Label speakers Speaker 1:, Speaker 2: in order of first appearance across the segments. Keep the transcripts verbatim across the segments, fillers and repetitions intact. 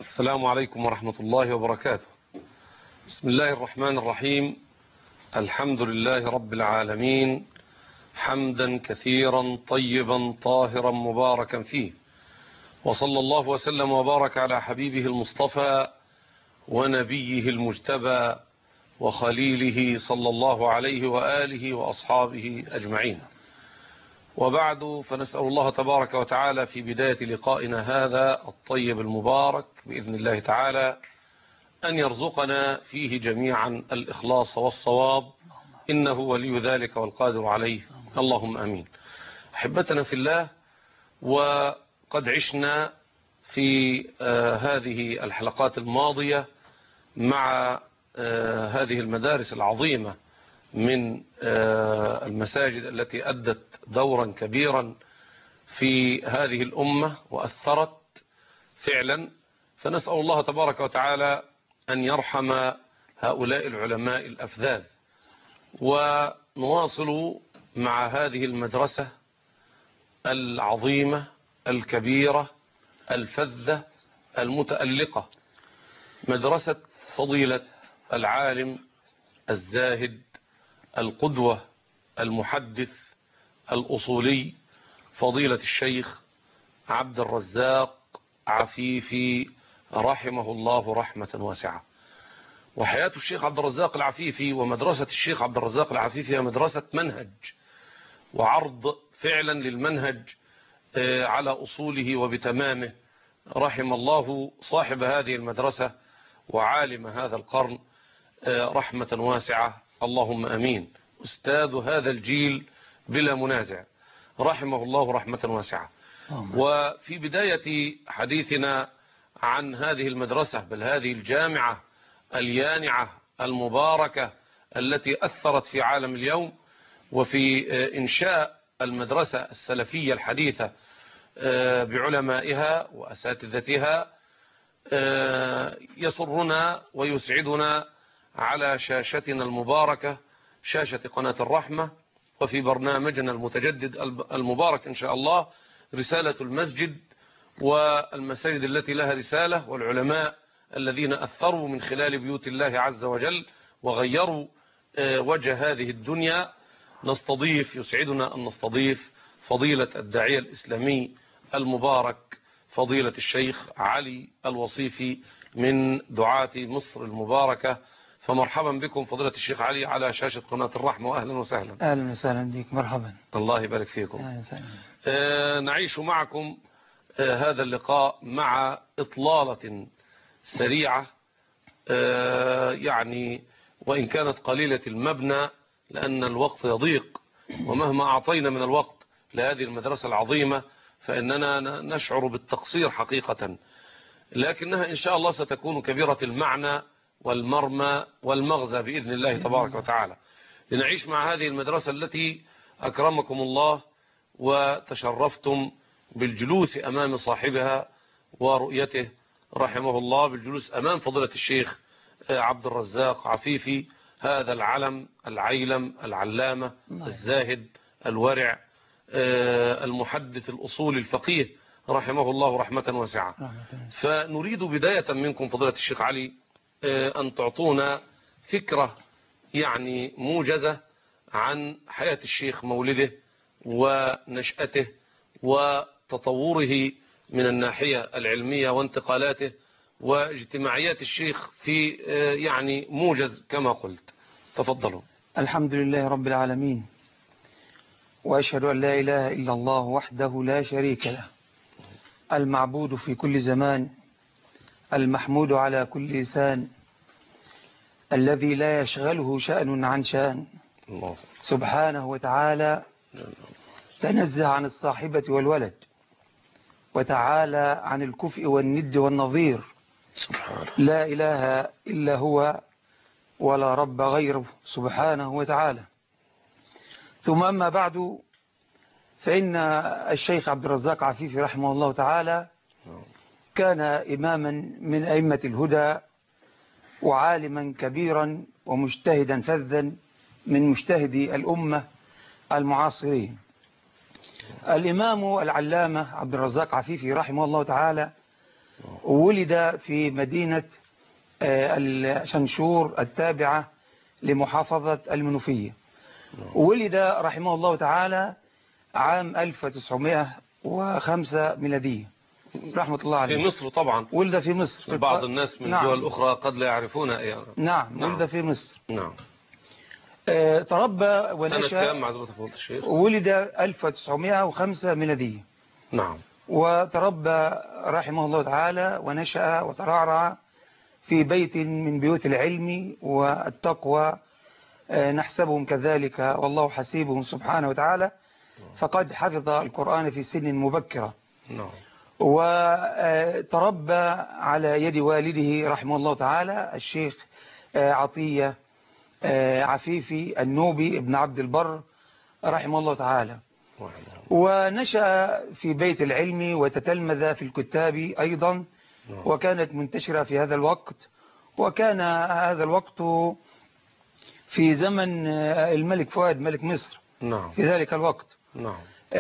Speaker 1: السلام عليكم ورحمة الله وبركاته. بسم الله الرحمن الرحيم. الحمد لله رب العالمين، حمدا كثيرا طيبا طاهرا مباركا فيه، وصلى الله وسلم وبارك على حبيبه المصطفى ونبيه المجتبى وخليله صلى الله عليه وآله وأصحابه أجمعين. وبعد، فنسأل الله تبارك وتعالى في بداية لقائنا هذا الطيب المبارك بإذن الله تعالى أن يرزقنا فيه جميعا الإخلاص والصواب، إنه ولي ذلك والقادر عليه، اللهم أمين. أحبتنا في الله، وقد عشنا في آه هذه الحلقات الماضية مع آه هذه المدارس العظيمة من آه المساجد التي أدت دورا كبيرا في هذه الأمة وأثرت فعلا، فنسأل الله تبارك وتعالى أن يرحم هؤلاء العلماء الأفذاذ. ونواصل مع هذه المدرسة العظيمة الكبيرة الفذة المتألقة، مدرسة فضيلة العالم الزاهد القدوة المحدث الأصولي فضيلة الشيخ عبد الرزاق عفيفي رحمه الله رحمة واسعة. وحياة الشيخ عبد الرزاق العفيفي ومدرسة الشيخ عبد الرزاق العفيفي هي مدرسة منهج وعرض فعلا للمنهج على أصوله وبتمامه. رحم الله صاحب هذه المدرسة وعالم هذا القرن رحمة واسعة، اللهم أمين. أستاذ هذا الجيل بلا منازع، رحمه الله رحمة واسعة. وفي بداية حديثنا عن هذه المدرسة، بل هذه الجامعة اليانعة المباركة التي أثرت في عالم اليوم، وفي إنشاء المدرسة السلفية الحديثة بعلمائها وأساتذتها، يسرنا ويسعدنا على شاشتنا المباركة، شاشة قناة الرحمة، وفي برنامجنا المتجدد المبارك إن شاء الله رسالة المسجد، والمساجد التي لها رسالة، والعلماء الذين أثروا من خلال بيوت الله عز وجل وغيروا وجه هذه الدنيا. نستضيف، يسعدنا أن نستضيف فضيلة الداعية الإسلامي المبارك فضيلة الشيخ علي الوصيفي من دعاة مصر المباركة. فمرحبا بكم فضيلة الشيخ علي على شاشة قناة الرحمة، وأهلا وسهلا.
Speaker 2: أهلا وسهلا بك، مرحبا.
Speaker 1: الله يبارك فيكم.
Speaker 2: أهلا وسهلا.
Speaker 1: آه نعيش معكم آه هذا اللقاء مع إطلالة سريعة، آه يعني وإن كانت قليلة المبنى، لأن الوقت يضيق، ومهما أعطينا من الوقت لهذه المدرسة العظيمة فإننا نشعر بالتقصير حقيقة، لكنها إن شاء الله ستكون كبيرة المعنى والمرمى والمغزى بإذن الله تبارك وتعالى، لنعيش مع هذه المدرسة التي أكرمكم الله وتشرفتم بالجلوس أمام صاحبها ورؤيته رحمه الله، بالجلوس أمام فضيلة الشيخ عبد الرزاق عفيفي، هذا العلم العيلم العلامة الزاهد الورع المحدث الأصول الفقيه رحمه الله رحمة واسعة. فنريد بداية منكم فضيلة الشيخ علي أن تعطونا فكرة يعني موجزة عن حياة الشيخ، مولده ونشأته وتطوره من الناحية العلمية وانتقالاته واجتماعيات الشيخ في يعني موجز كما قلت. تفضلوا.
Speaker 2: الحمد لله رب العالمين، وأشهد أن لا إله إلا الله وحده لا شريك له، المعبود في كل زمان، المحمود على كل لسان، الذي لا يشغله شأن عن شأن، سبحانه وتعالى تنزه عن الصاحبة والولد، وتعالى عن الكفء والند والنظير، لا إله إلا هو ولا رب غيره سبحانه وتعالى. ثم أما بعد، فإن الشيخ عبد الرزاق عفيفي رحمه الله تعالى كان إماما من أئمة الهدى، وعالما كبيرا ومجتهدا فذا من مجتهدي الأمة المعاصرين. الإمام العلامة عبد الرزاق عفيفي رحمه الله تعالى ولد في مدينة شنشور التابعة لمحافظة المنوفية. ولد رحمه الله تعالى عام ألف وتسعمائة وخمسة ميلادية رحمة الله عليه.
Speaker 1: في مصر طبعا.
Speaker 2: ولد في مصر.
Speaker 1: بعض الناس من
Speaker 2: نعم.
Speaker 1: دول أخرى قد لا يعرفونها يعني.
Speaker 2: نعم.
Speaker 1: نعم.
Speaker 2: ولد في مصر.
Speaker 1: نعم.
Speaker 2: آه تربى ونشأ.
Speaker 1: سنة كام معذرة فضيلة الشيخ؟
Speaker 2: ولد ألف وتسعمائة وخمسة ميلادية.
Speaker 1: نعم.
Speaker 2: وتربى رحمه الله تعالى ونشأ وترعرع في بيت من بيوت العلم والتقوى، نحسبهم كذلك والله حسيبهم سبحانه وتعالى، فقد حفظ القرآن في سن مبكرة.
Speaker 1: نعم.
Speaker 2: وتربى على يد والده رحمه الله تعالى الشيخ عطية عفيفي النوبي ابن عبد البر رحمه الله تعالى. ونشأ في بيت العلم وتتلمذ في الكتاب أيضا، وكانت منتشرة في هذا الوقت. وكان هذا الوقت في زمن الملك فؤاد ملك مصر.
Speaker 1: نعم.
Speaker 2: في ذلك الوقت.
Speaker 1: نعم.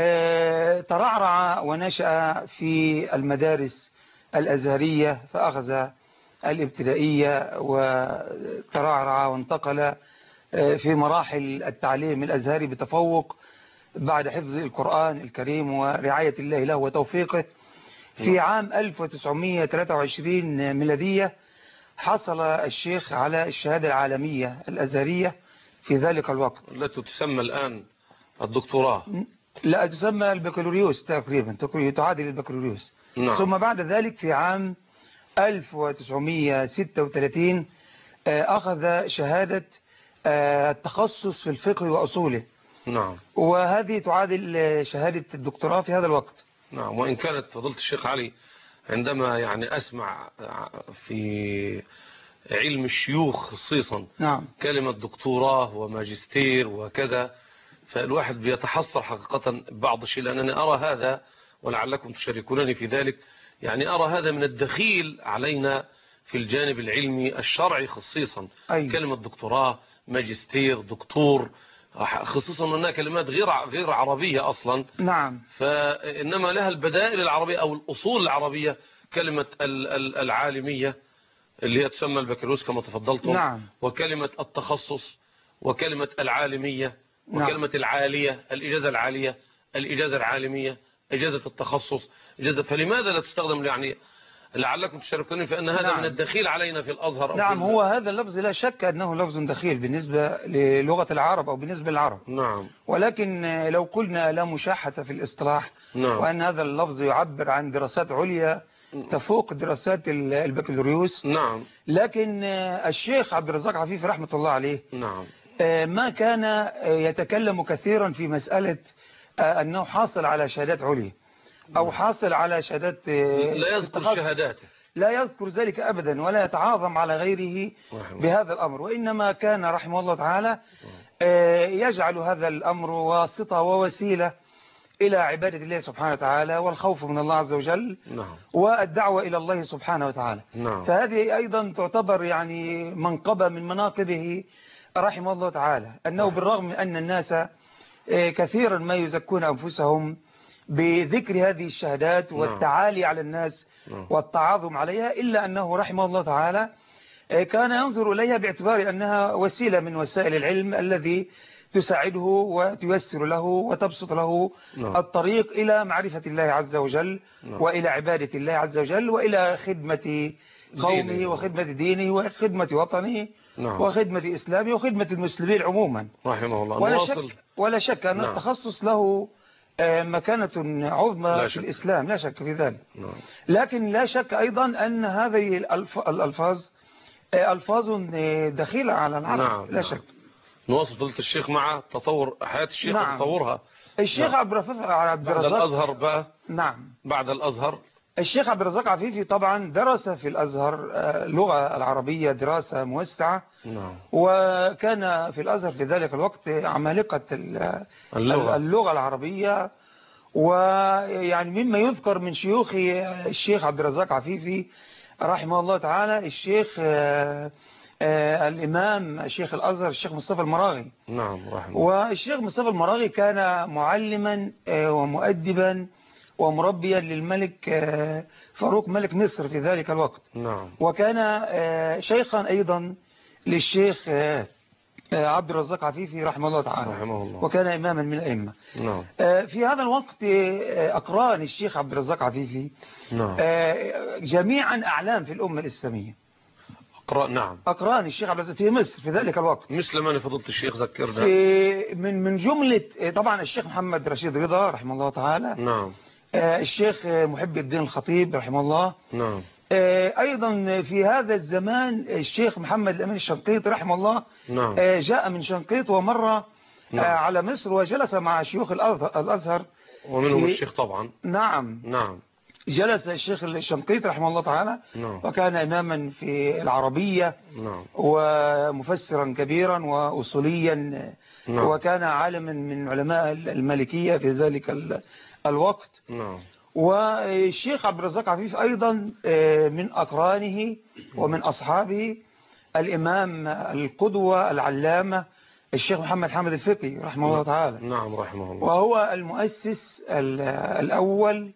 Speaker 2: ترعرع ونشأ في المدارس الأزهرية، فأخذ الابتدائية وترعرع وانتقل في مراحل التعليم الأزهري بتفوق بعد حفظ القرآن الكريم ورعاية الله له وتوفيقه. في عام ألف وتسعمائة وثلاثة وعشرين ميلادية حصل الشيخ على الشهادة العالمية الأزهرية في ذلك الوقت،
Speaker 1: التي تسمى الآن الدكتوراه.
Speaker 2: لا، تسمى البكالوريوس تقريبا، تعادل البكالوريوس.
Speaker 1: نعم.
Speaker 2: ثم بعد ذلك في عام ألف وتسعمائة وستة وثلاثين أخذ شهادة التخصص في الفقه وأصوله.
Speaker 1: نعم.
Speaker 2: وهذه تعادل شهادة الدكتوراه في هذا الوقت.
Speaker 1: نعم. وإن كانت فضيلة الشيخ علي عندما يعني أسمع في علم الشيوخ خصيصا
Speaker 2: نعم.
Speaker 1: كلمة دكتوراه وماجستير وكذا، فالواحد بيتحسر حقيقة بعض الشيء، لأنني أرى هذا ولعلكم تشاركونني في ذلك، يعني أرى هذا من الدخيل علينا في الجانب العلمي الشرعي خصيصا.
Speaker 2: أي.
Speaker 1: كلمة دكتوراه ماجستير دكتور، خصوصا أنها كلمات غير غير عربية أصلا.
Speaker 2: نعم.
Speaker 1: فإنما لها البدائل العربية أو الأصول العربية، كلمة العالمية اللي هي تسمى البكالوريوس كما تفضلتم.
Speaker 2: نعم.
Speaker 1: وكلمة التخصص وكلمة العالمية وكلمة نعم. العالية، الإجازة العالية، الإجازة العالمية، إجازة التخصص، إجازة. فلماذا لا تستخدم يعني لعلكم تشاركوني في أن هذا نعم. من الدخيل علينا في الأزهر.
Speaker 2: نعم.
Speaker 1: في
Speaker 2: هو هذا اللفظ لا شك أنه لفظ دخيل بالنسبة للغة العرب أو بالنسبة للعرب.
Speaker 1: نعم.
Speaker 2: ولكن لو قلنا لا مشاحة في الاصطلاح. نعم. وأن هذا اللفظ يعبر عن دراسات عليا تفوق دراسات البكالوريوس.
Speaker 1: نعم.
Speaker 2: لكن الشيخ عبد الرزاق عفيفي رحمة الله عليه
Speaker 1: نعم.
Speaker 2: ما كان يتكلم كثيرا في مسألة أنه حاصل على شهادات عليا أو حاصل على شهادات،
Speaker 1: لا يذكر شهاداته،
Speaker 2: لا يذكر ذلك أبدا ولا يتعاظم على غيره بهذا الأمر، وإنما كان رحمه الله تعالى يجعل هذا الأمر واسطة ووسيلة إلى عبادة الله سبحانه وتعالى والخوف من الله عز وجل. نعم. والدعوة إلى الله سبحانه وتعالى. نعم. فهذه أيضا تعتبر يعني منقبة من مناقبه رحمه الله تعالى، أنه نعم. بالرغم من أن الناس كثيرا ما يزكون أنفسهم بذكر هذه الشهادات والتعالي على الناس والتعاظم عليها، إلا أنه رحمه الله تعالى كان ينظر إليها باعتبار أنها وسيلة من وسائل العلم الذي تساعده وتيسر له وتبسط له الطريق إلى معرفة الله عز وجل وإلى عبادة الله عز وجل وإلى خدمة قومه وخدمة دينه وخدمة وطنه وخدمة إسلامه وخدمة المسلمين عموما
Speaker 1: رحمه الله.
Speaker 2: ولا شك, ولا شك أن التخصص له مكانة عظمى في الإسلام، لا شك في ذلك. نعم. لكن لا شك أيضا أن هذه الألفاظ ألفاظ دخيلة على العرب. نعم. لا شك.
Speaker 1: نواصل فضيلة الشيخ مع تطور حياة الشيخ. نعم. وتطورها.
Speaker 2: الشيخ نعم. عبد الرزاق
Speaker 1: بعد الأزهر بقى.
Speaker 2: نعم.
Speaker 1: بعد الأزهر
Speaker 2: الشيخ عبد الرزاق عفيفي طبعا درس في الأزهر اللغة العربية دراسة موسعة. نعم. وكان في الأزهر في ذلك الوقت عمالقة اللغة, اللغة العربية. ويعني مما يذكر من شيوخ الشيخ عبد الرزاق عفيفي رحمه الله تعالى الشيخ آآ آآ الإمام الشيخ الأزهر الشيخ مصطفى المراغي.
Speaker 1: نعم رحمه.
Speaker 2: والشيخ مصطفى المراغي كان معلما ومؤدبا ومربيا للملك فاروق ملك مصر في ذلك الوقت.
Speaker 1: نعم.
Speaker 2: وكان شيخا أيضا للشيخ عبد الرزاق عفيفي رحمه الله تعالى،
Speaker 1: رحمه الله.
Speaker 2: وكان إماما من الأئمة.
Speaker 1: نعم.
Speaker 2: في هذا الوقت أقران الشيخ عبد الرزاق عفيفي
Speaker 1: نعم.
Speaker 2: جميعا أعلام في الأمة الإسلامية.
Speaker 1: أقران. نعم.
Speaker 2: أقران الشيخ عبد الرزاق في مصر في ذلك الوقت.
Speaker 1: مثل من فضيلة الشيخ ذكرنا؟
Speaker 2: في من من جملة طبعا الشيخ محمد رشيد رضا رحمه الله تعالى.
Speaker 1: نعم.
Speaker 2: الشيخ محب الدين الخطيب رحمه الله.
Speaker 1: نعم.
Speaker 2: أيضا في هذا الزمان الشيخ محمد الأمين الشنقيطي رحمه الله.
Speaker 1: نعم.
Speaker 2: جاء من شنقيط ومر
Speaker 1: نعم.
Speaker 2: على مصر وجلس مع شيوخ الأزهر،
Speaker 1: ومنهم الشيخ طبعا.
Speaker 2: نعم.
Speaker 1: نعم.
Speaker 2: جلس الشيخ الشنقيطي رحمه الله تعالى.
Speaker 1: نعم.
Speaker 2: وكان إماما في العربية.
Speaker 1: نعم.
Speaker 2: ومفسرا كبيرا وأصوليا.
Speaker 1: نعم.
Speaker 2: وكان عالما من علماء المالكية في ذلك الوقت.
Speaker 1: نعم.
Speaker 2: والشيخ عبد الرزاق عفيف أيضا من أقرانه ومن أصحابه الإمام القدوة العلامة الشيخ محمد حامد الفقي رحمه الله تعالى.
Speaker 1: نعم رحمه الله.
Speaker 2: وهو المؤسس الأول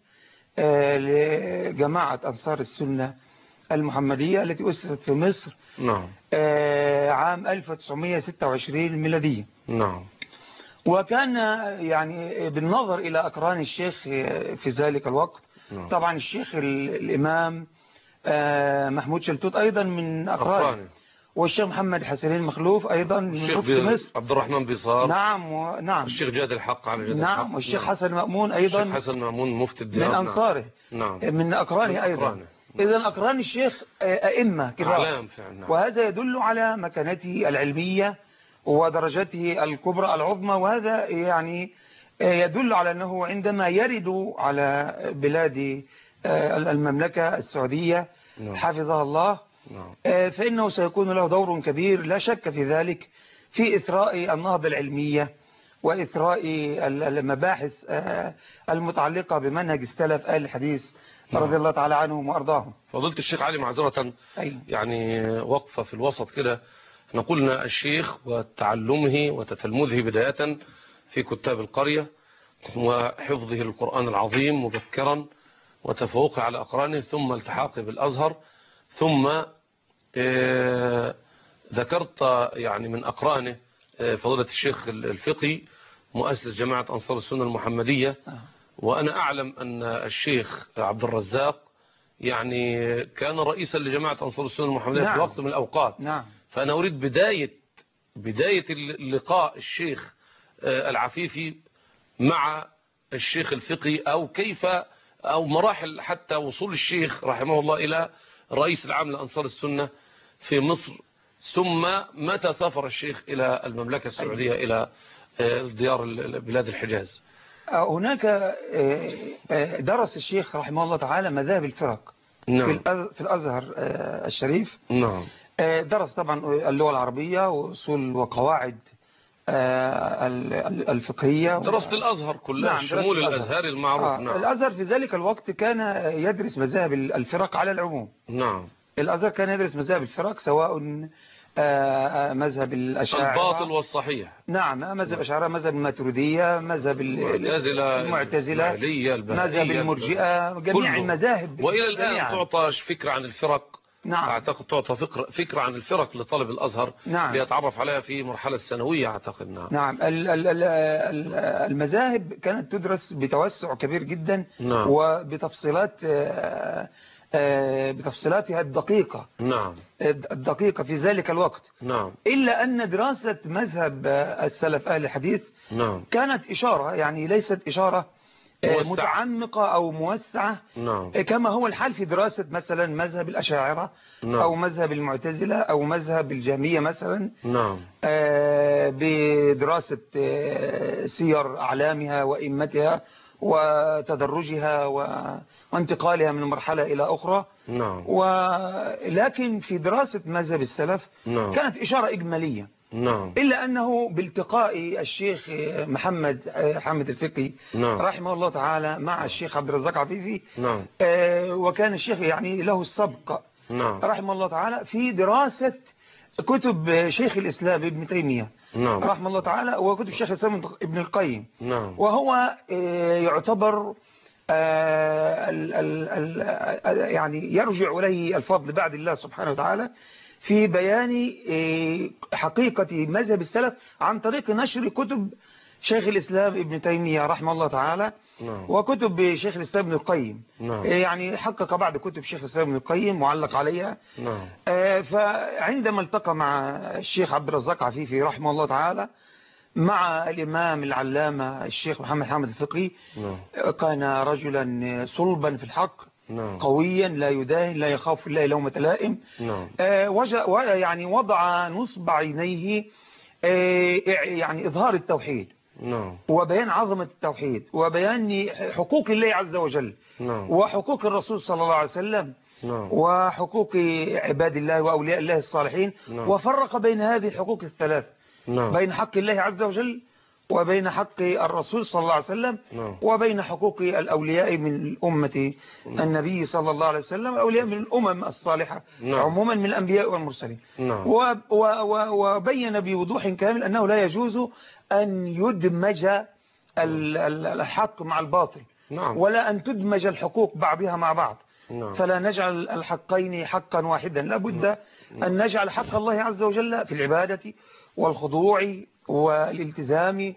Speaker 2: لجماعة أنصار السنة المحمدية التي أسست في مصر.
Speaker 1: نعم.
Speaker 2: عام ألف وتسعمئة وستة وعشرين ميلادية.
Speaker 1: نعم.
Speaker 2: وكان يعني بالنظر إلى أقران الشيخ في ذلك الوقت. نعم. طبعا الشيخ الإمام محمود شلتوت أيضا من أقرانه، والشيخ محمد حسنين مخلوف أيضا من مفتي مصر،
Speaker 1: عبد الرحمن بيصار.
Speaker 2: نعم. ونعم.
Speaker 1: الشيخ جاد الحق على جاد
Speaker 2: نعم
Speaker 1: الحق.
Speaker 2: والشيخ
Speaker 1: نعم.
Speaker 2: حسن مأمون أيضا.
Speaker 1: الشيخ حسن مأمون مفتي الديار
Speaker 2: من أنصاره.
Speaker 1: نعم.
Speaker 2: من أقرانه أيضا. إذن أقران الشيخ أئمة كبار.
Speaker 1: نعم.
Speaker 2: وهذا يدل على مكانته العلمية ودرجته الكبرى العظمى، وهذا يعني يدل على أنه عندما يرد على بلاد المملكة السعودية حفظها الله فإنه سيكون له دور كبير لا شك في ذلك في إثراء النهضة العلمية وإثراء المباحث المتعلقة بمنهج السلف آل الحديث رضي الله تعالى عنهم وأرضاهم.
Speaker 1: فضيلة الشيخ علي معذرة
Speaker 2: أيوة.
Speaker 1: يعني وقفة في الوسط كده، نقولنا الشيخ وتعلمه وتتلمذه بداية في كتاب القرية وحفظه القرآن العظيم مبكرا وتفوقه على أقرانه ثم التحاقه بالأزهر، ثم اه ذكرت يعني من أقرانه اه فضيلة الشيخ الفقي مؤسس جماعة أنصار السنة المحمدية. وأنا أعلم أن الشيخ عبد الرزاق يعني كان رئيسا لجماعة أنصار السنة المحمدية. نعم. في وقت من الأوقات.
Speaker 2: نعم.
Speaker 1: فأنا أريد بداية بداية اللقاء الشيخ العفيفي مع الشيخ الفقي، أو كيف أو مراحل حتى وصول الشيخ رحمه الله إلى رئيس العام لأنصار السنة في مصر، ثم متى سافر الشيخ إلى المملكة السعودية أيوة. إلى ديار بلاد الحجاز.
Speaker 2: هناك درس الشيخ رحمه الله تعالى مذاهب الفرق. نعم. في الأزهر الشريف.
Speaker 1: نعم.
Speaker 2: درس طبعا اللغة العربية وأصول وقواعد الفقهية.
Speaker 1: درست الأزهر كلها. نعم. شمول الأزهر المعروف.
Speaker 2: آه. نعم. الأزهر في ذلك الوقت كان يدرس مذاهب الفرق على العموم.
Speaker 1: نعم.
Speaker 2: الأزهر كان يدرس مذاهب الفرق سواء مذهب الأشاعرة
Speaker 1: الباطل والصحيح.
Speaker 2: نعم. مذهب الأشاعرة، مذهب الماتريدية، مذهب
Speaker 1: المعتزلة،
Speaker 2: المعتزلة، مذهب المرجئة، جميع كله. المذاهب.
Speaker 1: وإلى الآن تعطى فكرة عن الفرق.
Speaker 2: نعم.
Speaker 1: أعتقد تعطى فكرة, فكرة عن الفرق لطالب الأزهر. نعم. ليتعرف عليها في مرحلة الثانوية أعتقد. نعم.
Speaker 2: نعم. المذاهب كانت تدرس بتوسع كبير جدا.
Speaker 1: نعم.
Speaker 2: وبتفصيلات بتفصيلاتها الدقيقة.
Speaker 1: نعم.
Speaker 2: الدقيقة في ذلك الوقت.
Speaker 1: نعم.
Speaker 2: إلا أن دراسة مذهب السلف أهل الحديث.
Speaker 1: نعم.
Speaker 2: كانت إشارة، يعني ليست إشارة موسع. متعمقة أو موسعة.
Speaker 1: نعم.
Speaker 2: كما هو الحال في دراسة مثلا مذهب الأشاعرة. نعم. أو مذهب المعتزلة أو مذهب الجهمية مثلا.
Speaker 1: نعم.
Speaker 2: بدراسة سير أعلامها وإمتها وتدرجها وانتقالها من مرحلة إلى أخرى.
Speaker 1: نعم.
Speaker 2: ولكن في دراسة مذهب السلف. نعم. كانت إشارة إجمالية.
Speaker 1: نعم.
Speaker 2: إلا أنه بالتقاء الشيخ محمد حامد الفقي. نعم. رحمه الله تعالى مع الشيخ عبد الرزاق عفيفي.
Speaker 1: نعم.
Speaker 2: وكان الشيخ يعني له السبق.
Speaker 1: نعم.
Speaker 2: رحمه الله تعالى في دراسة كتب شيخ الإسلام ابن تيمية.
Speaker 1: نعم.
Speaker 2: رحمه الله تعالى وكتب شيخ الإسلام ابن القيم.
Speaker 1: نعم.
Speaker 2: وهو يعتبر آه ال ال ال يعني يرجع إليه الفضل بعد الله سبحانه وتعالى في بيان حقيقة مذهب السلف عن طريق نشر كتب شيخ الإسلام ابن تيمية رحمه الله تعالى
Speaker 1: نعم.
Speaker 2: وكتب شيخ الإسلام ابن القيم.
Speaker 1: نعم.
Speaker 2: يعني حقق بعض كتب شيخ الإسلام ابن القيم معلق عليها.
Speaker 1: نعم.
Speaker 2: فعندما التقى مع الشيخ عبد الرزاق عفيفي رحمه الله تعالى مع الإمام العلامة الشيخ محمد حامد الفقي،
Speaker 1: نعم.
Speaker 2: كان رجلا صلبا في الحق،
Speaker 1: نعم.
Speaker 2: قويا لا يداهن لا يخاف في الله لومة لائم.
Speaker 1: نعم.
Speaker 2: يعني وضع نصب عينيه يعني إظهار التوحيد،
Speaker 1: نعم.
Speaker 2: وبيان عظمة التوحيد، وبيان حقوق الله عز وجل،
Speaker 1: نعم.
Speaker 2: وحقوق الرسول صلى الله عليه وسلم،
Speaker 1: نعم.
Speaker 2: وحقوق عباد الله وأولياء الله الصالحين.
Speaker 1: نعم.
Speaker 2: وفرق بين هذه الحقوق الثلاث،
Speaker 1: نعم.
Speaker 2: بين حق الله عز وجل، وبين حق الرسول صلى الله عليه وسلم،
Speaker 1: نعم.
Speaker 2: وبين حقوق الأولياء من أمة النبي صلى الله عليه وسلم، أولياء من الأمم الصالحة. نعم. عموما من الأنبياء والمرسلين.
Speaker 1: نعم.
Speaker 2: وبين بوضوح كامل أنه لا يجوز أن يدمج الحق مع الباطل.
Speaker 1: نعم.
Speaker 2: ولا أن تدمج الحقوق بعضها مع بعض.
Speaker 1: نعم.
Speaker 2: فلا نجعل الحقين حقا واحدا، لا بد أن نجعل حق الله عز وجل في العبادة والخضوع والالتزام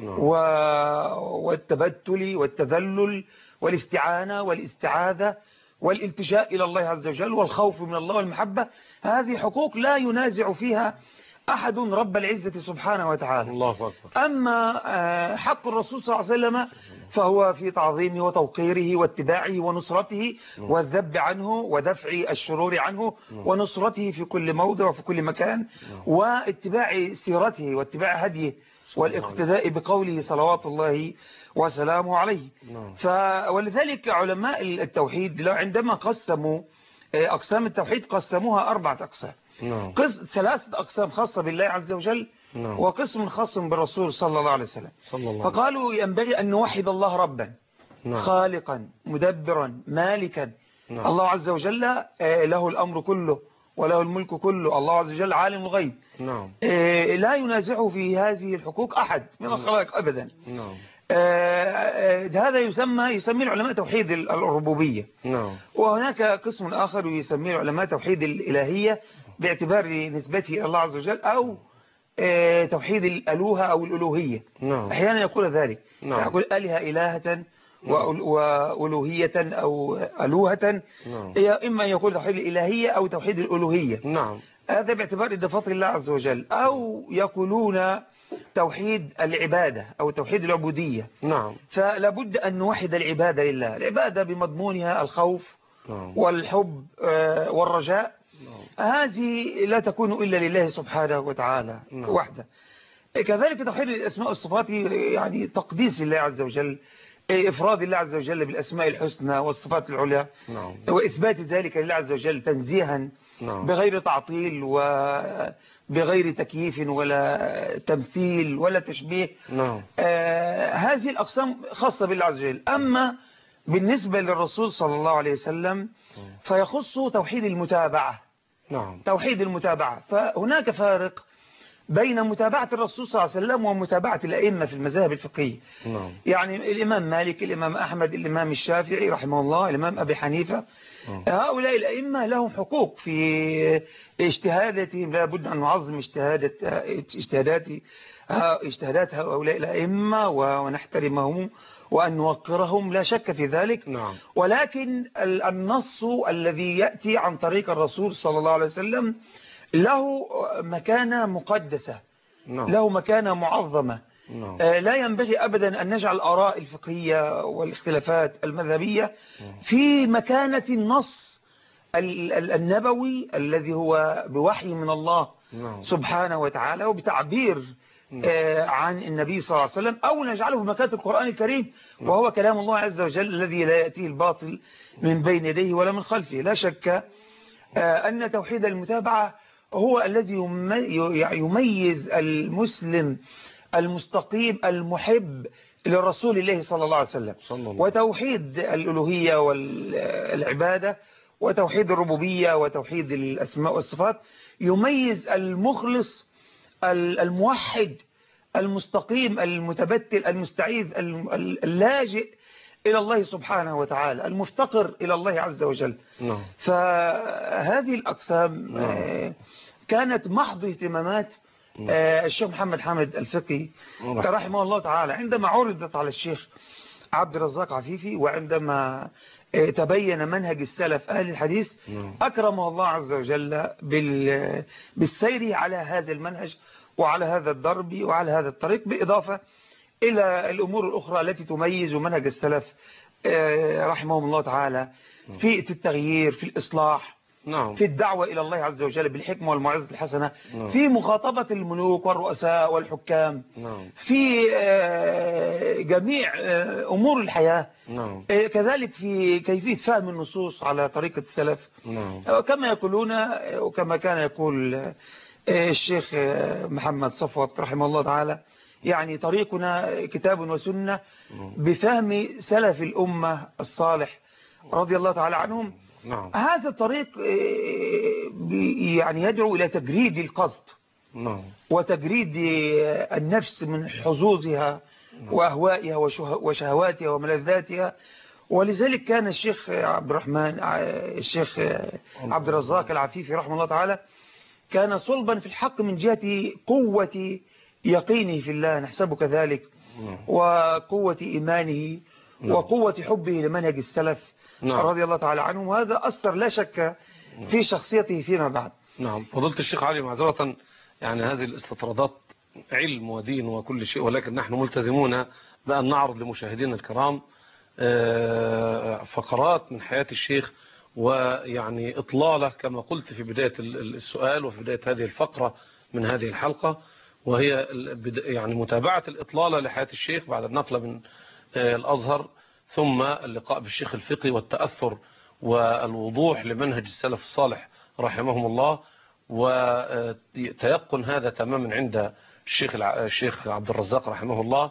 Speaker 2: والتبتل والتذلل والاستعانة والاستعاذة والالتجاء إلى الله عز وجل والخوف من الله والمحبة. هذه حقوق لا ينازع فيها أحد رب العزة سبحانه وتعالى.
Speaker 1: الله أكبر.
Speaker 2: أما حق الرسول صلى الله عليه وسلم فهو في تعظيمه وتوقيره واتباعه ونصرته والذب عنه ودفع الشرور عنه ونصرته في كل موضع وفي كل مكان، واتباع سيرته واتباع هديه والاقتداء بقوله صلوات الله وسلامه عليه. ف ولذلك علماء التوحيد عندما قسموا أقسام التوحيد قسموها أربعة أقسام. قسم ثلاثة أقسام خاصة بالله عز وجل، نعم. وقسم خاص بالرسول صلى الله عليه وسلم. صلى الله. فقالوا ينبغي أن نوحد الله ربا، نعم. خالقا مدبرا مالكا، نعم. الله عز وجل له الأمر كله وله الملك كله، الله عز وجل عالم الغيب، نعم. لا ينازعه في هذه الحقوق أحد من الخلائق أبدا، نعم. هذا يسمى يسميه العلماء توحيد الربوبية، نعم. وهناك قسم آخر يسميه العلماء توحيد الإلهية باعتبار نسبته إلى الله عز وجل، أو توحيد الألوهة أو الألوهية، نعم. أحيانا يقول ذلك، نعم. يقول آلهة إلهة وألوهية أو ألوهة، نعم. إما يقول توحيد الإلهية أو توحيد الألوهية، نعم. هذا باعتبار إضافات الله عز وجل. أو يقولون توحيد العبادة أو توحيد العبودية، نعم. فلا بد أن نوحد العبادة لله، العبادة بمضمونها الخوف، نعم. والحب والرجاء، نعم. هذه لا تكون إلا لله سبحانه وتعالى، نعم. وحده. كذلك توحيد الأسماء والصفات يعني تقديس الله عز وجل، إفراد الله عز وجل بالأسماء الحسنى والصفات العليا، نعم. وإثبات ذلك لله عز وجل تنزيها، نعم. بغير تعطيل وبغير تكييف ولا تمثيل ولا تشبيه، نعم. آه هذه الأقسام خاصة بالله عز وجل. أما بالنسبة للرسول صلى الله عليه وسلم فيخص توحيد المتابعة، نعم. توحيد المتابعة. فهناك فارق بين متابعة الرسول صلى الله عليه وسلم ومتابعة الأئمة في المذاهب الفقهية، نعم. يعني الإمام مالك، الإمام أحمد، الإمام الشافعي رحمه الله، الإمام أبي حنيفة، نعم. هؤلاء الأئمة لهم حقوق في اجتهاداتهم، لا بد أن نعظم اجتهادات اجتهادات اجتهادات هؤلاء الأئمة ونحترمهم وأن نوقرهم، لا شك في ذلك، نعم. ولكن النص الذي يأتي عن طريق الرسول صلى الله عليه وسلم له مكانة مقدسة، نعم. له مكانة معظمة، نعم. لا ينبغي أبدا أن نجعل الآراء الفقهية والاختلافات المذهبية في مكانة النص النبوي الذي هو بوحي من الله، نعم. سبحانه وتعالى وبتعبير عن النبي صلى الله عليه وسلم، أو نجعله بمكانة القرآن الكريم وهو كلام الله عز وجل الذي لا يأتيه الباطل من بين يديه ولا من خلفه. لا شك أن توحيد المتابعة هو الذي يميز المسلم المستقيم المحب للرسول الله صلى الله عليه وسلم. وتوحيد الألوهية والعبادة وتوحيد الربوبية وتوحيد الأسماء والصفات يميز المخلص الموحد المستقيم المتبتل المستعيذ اللاجئ إلى الله سبحانه وتعالى، المفتقر إلى الله عز وجل.
Speaker 1: نعم.
Speaker 2: فهذه الأقسام
Speaker 1: نعم.
Speaker 2: كانت محض اهتمامات الشيخ محمد حامد الفقي رحمه الله تعالى عندما عرضت على الشيخ عبد الرزاق عفيفي، وعندما تبين منهج السلف أهل الحديث أكرمه الله عز وجل بالسير على هذا المنهج وعلى هذا الضرب وعلى هذا الطريق، بإضافة إلى الأمور الأخرى التي تميز منهج السلف رحمهم الله تعالى في التغيير، في الإصلاح،
Speaker 1: نعم.
Speaker 2: في الدعوة إلى الله عز وجل بالحكمة والموعظة الحسنة،
Speaker 1: نعم.
Speaker 2: في مخاطبة الملوك والرؤساء والحكام،
Speaker 1: نعم.
Speaker 2: في جميع أمور الحياة،
Speaker 1: نعم.
Speaker 2: كذلك في كيفية فهم النصوص على طريقة السلف.
Speaker 1: نعم.
Speaker 2: كما يقولون وكما كان يقول الشيخ محمد صفوت رحمه الله تعالى، يعني طريقنا كتاب وسنة بفهم سلف الأمة الصالح رضي الله تعالى عنهم.
Speaker 1: نعم.
Speaker 2: هذا الطريق يعني يدعو إلى تجريد القصد،
Speaker 1: نعم.
Speaker 2: وتجريد النفس من حظوظها وأهوائها وشهواتها وملذاتها. ولذلك كان الشيخ عبد الرحمن الشيخ عبد الرزاق العفيفي رحمه الله تعالى كان صلبا في الحق من جهة قوة يقينه في الله، نحسبه كذلك، وقوة إيمانه وقوة حبه لمنهج السلف رضي الله تعالى عنه، وهذا أثر لا شك في شخصيته فيما بعد.
Speaker 1: نعم. فضيلة الشيخ علي، معذرة يعني هذه الاستطرادات علم ودين وكل شيء، ولكن نحن ملتزمون بأن نعرض لمشاهدينا الكرام فقرات من حياة الشيخ، ويعني إطلالة كما قلت في بداية السؤال وفي بداية هذه الفقرة من هذه الحلقة، وهي يعني متابعة الإطلالة لحياة الشيخ بعد النقلة من الأزهر، ثم اللقاء بالشيخ الفقي والتأثر والوضوح لمنهج السلف الصالح رحمهم الله، وتيقن هذا تماما عند الشيخ الشيخ عبد الرزاق رحمه الله.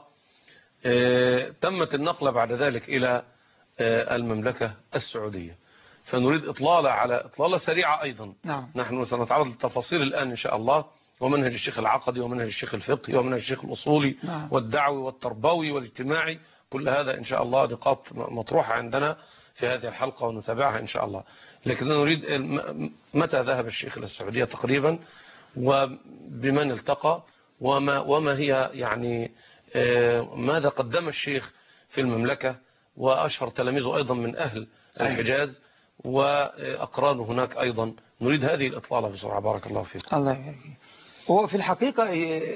Speaker 1: تمت النقلة بعد ذلك إلى المملكة السعودية، فنريد إطلالة على إطلالة سريعة أيضا.
Speaker 2: نعم.
Speaker 1: نحن سنتعرض للتفاصيل الآن إن شاء الله، ومنهج الشيخ العقدي ومنهج الشيخ الفقهي ومنهج الشيخ الأصولي. نعم. والدعوي والتربوي والاجتماعي، كل هذا إن شاء الله نقاط مطروحة عندنا في هذه الحلقة ونتابعها إن شاء الله. لكن نريد متى ذهب الشيخ إلى السعودية تقريبا، وبمن التقى، وما, وما هي يعني ماذا قدم الشيخ في المملكة، وأشهر تلاميذه أيضا من أهل الحجاز وأقرانه هناك أيضا. نريد هذه الإطلالة بسرعة، بارك الله فيك.
Speaker 2: الله يبارك. هو في الحقيقة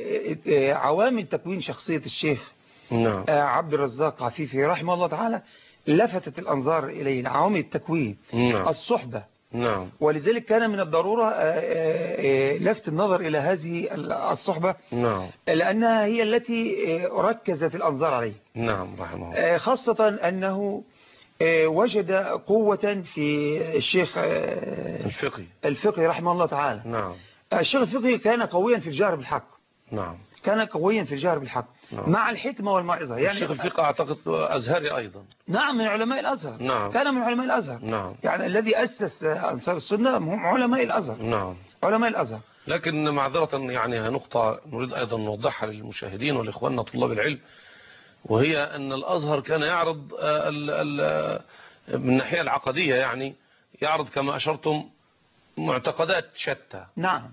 Speaker 2: عوامل تكوين شخصية الشيخ نعم. عبد الرزاق عفيفي رحمه الله تعالى لفتت الأنظار إليه، عوامل التكوين نعم. الصحبة نعم. ولذلك كان من الضرورة لفت النظر إلى هذه الصحبة نعم. لأنها هي التي ركزت الأنظار عليه نعم رحمه الله، خاصة أنه وجد قوة في الشيخ
Speaker 1: الفقي
Speaker 2: الفقي رحمه الله تعالى نعم. الشيخ الفقي كان قويا في الجهر بالحق نعم. كان قويا في الجهر بالحق نعم. مع الحكمة والموعظة. يعني
Speaker 1: الشيخ الفقه أعتقد أزهري أيضا
Speaker 2: نعم، من علماء الأزهر نعم. كان من علماء الأزهر نعم. يعني الذي أسس أنصار السنة هم علماء الأزهر نعم. علماء الأزهر.
Speaker 1: لكن معذرة يعني نقطة نريد أيضا نوضحها للمشاهدين والإخواننا طلاب العلم، وهي أن الأزهر كان يعرض ال ال من الناحية العقدية، يعني يعرض كما أشرتم معتقدات شتى نعم.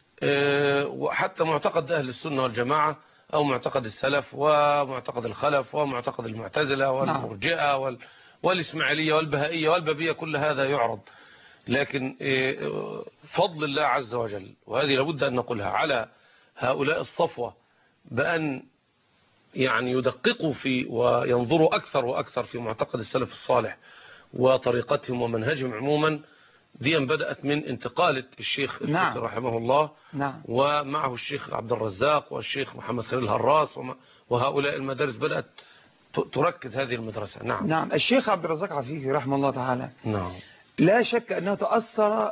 Speaker 1: وحتى معتقد أهل السنة والجماعة، أو معتقد السلف ومعتقد الخلف ومعتقد المعتزلة والمرجئة وال والإسماعيلية والبهائية والبابية، كل هذا يعرض. لكن فضل الله عز وجل، وهذه لابد أن نقولها، على هؤلاء الصفوة بأن يعني يدققوا في وينظروا أكثر وأكثر في معتقد السلف الصالح وطريقتهم ومنهجهم عموما. دي بدأت من انتقالة الشيخ نعم. رحمه الله نعم. ومعه الشيخ عبد الرزاق والشيخ محمد خليل الهراس، وهؤلاء المدارس بدأت تركز هذه المدرسة نعم.
Speaker 2: نعم. الشيخ عبد الرزاق عفيفي رحمه الله تعالى
Speaker 1: نعم.
Speaker 2: لا شك أنه تأثر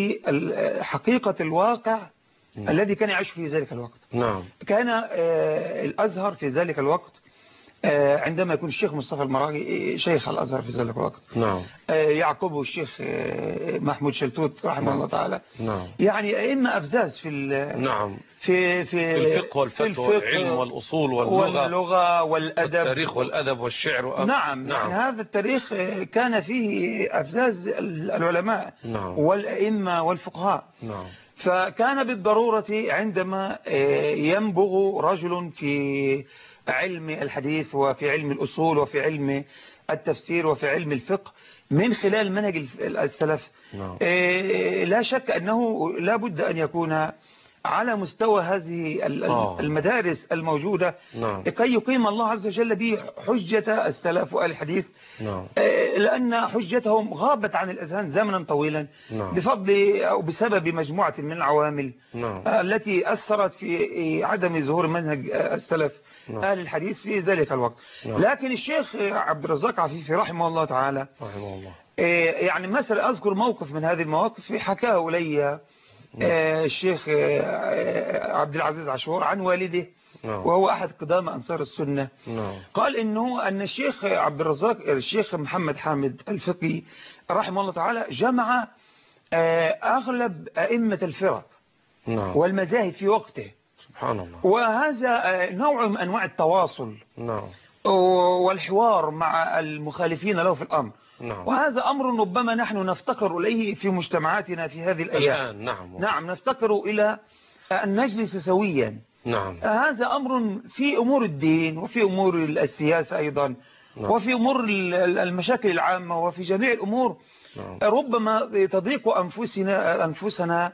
Speaker 2: بحقيقة الواقع نعم. الذي كان يعيش في ذلك الوقت نعم. كان الأزهر في ذلك الوقت عندما يكون الشيخ مصطفى المراغي شيخ الأزهر في ذلك الوقت،
Speaker 1: نعم.
Speaker 2: يعقبه الشيخ محمود شلتوت رحمه
Speaker 1: نعم.
Speaker 2: الله تعالى.
Speaker 1: نعم.
Speaker 2: يعني أئمة أفزاز في
Speaker 1: نعم
Speaker 2: في في,
Speaker 1: في الفقه والفتوى والعلم والأصول واللغة,
Speaker 2: واللغة والأدب
Speaker 1: والتاريخ والأدب والشعر وأ...
Speaker 2: نعم.
Speaker 1: نعم.
Speaker 2: يعني هذا التاريخ كان فيه أفزاز العلماء
Speaker 1: نعم.
Speaker 2: والأئمة والفقهاء.
Speaker 1: نعم.
Speaker 2: فكان بالضرورة عندما ينبغ رجل في علم الحديث وفي علم الأصول وفي علم التفسير وفي علم الفقه من خلال منهج السلف،
Speaker 1: نعم.
Speaker 2: لا شك أنه لا بد أن يكون على مستوى هذه المدارس الموجودة،
Speaker 1: نعم.
Speaker 2: كي يقيم الله عز وجل به حجة السلف والحديث.
Speaker 1: نعم.
Speaker 2: لأن حجتهم غابت عن الأذهان زمنا طويلا.
Speaker 1: نعم.
Speaker 2: بفضل أو بسبب مجموعة من العوامل.
Speaker 1: نعم.
Speaker 2: التي أثرت في عدم ظهور منهج السلف. نعم. أهل الحديث في ذلك الوقت. نعم. لكن الشيخ عبد الرزاق عفيفي رحمه الله تعالى
Speaker 1: رحمه الله
Speaker 2: يعني مثلا أذكر موقف من هذه المواقف حكاه لي الشيخ عبد العزيز عاشور عن والده. نعم. وهو أحد قدام أنصار السنة.
Speaker 1: نعم.
Speaker 2: قال إنه أن الشيخ عبد الرزاق الشيخ محمد حامد الفقي رحمه الله تعالى جمع أغلب أئمة الفرق.
Speaker 1: نعم.
Speaker 2: والمذاهب في وقته.
Speaker 1: سبحان الله.
Speaker 2: وهذا نوع من أنواع التواصل.
Speaker 1: نعم.
Speaker 2: والحوار مع المخالفين له في الأمر.
Speaker 1: نعم.
Speaker 2: وهذا أمر ربما نحن نفتقر إليه في مجتمعاتنا في هذه الأيام.
Speaker 1: الآن. نعم.
Speaker 2: نعم نفتقر إلى أن نجلس سويا.
Speaker 1: نعم.
Speaker 2: هذا أمر في أمور الدين وفي أمور السياسة أيضا. نعم. وفي أمور المشاكل العامة وفي جميع الأمور. نعم. ربما تضيق أنفسنا, أنفسنا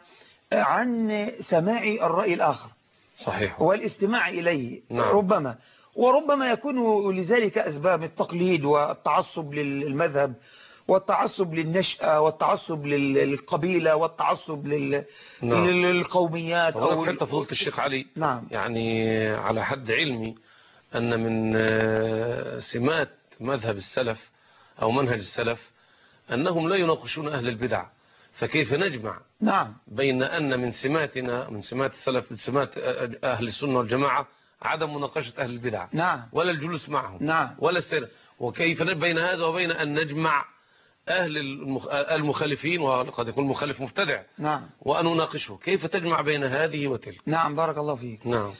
Speaker 2: عن سماع الرأي الآخر.
Speaker 1: صحيح.
Speaker 2: والاستماع إليه.
Speaker 1: نعم.
Speaker 2: ربما وربما يكون لذلك أسباب التقليد والتعصب للمذهب والتعصب للنشأة والتعصب للقبيلة والتعصب لل... نعم. للقوميات.
Speaker 1: أو حتى فضلت الشيخ علي.
Speaker 2: نعم.
Speaker 1: يعني على حد علمي أن من سمات مذهب السلف أو منهج السلف أنهم لا يناقشون أهل البدع، فكيف نجمع
Speaker 2: نعم.
Speaker 1: بين أن من سماتنا من سمات السلف من سمات أهل السنة والجماعة عدم مناقشة أهل البدع.
Speaker 2: نعم.
Speaker 1: ولا الجلوس معهم.
Speaker 2: نعم.
Speaker 1: ولا السير، وكيف بين هذا وبين أن نجمع أهل المخالفين وقد يكون مخالف مبتدع.
Speaker 2: نعم.
Speaker 1: وأن نناقشه، كيف تجمع بين هذه وتلك؟
Speaker 2: نعم بارك الله فيك.
Speaker 1: نعم.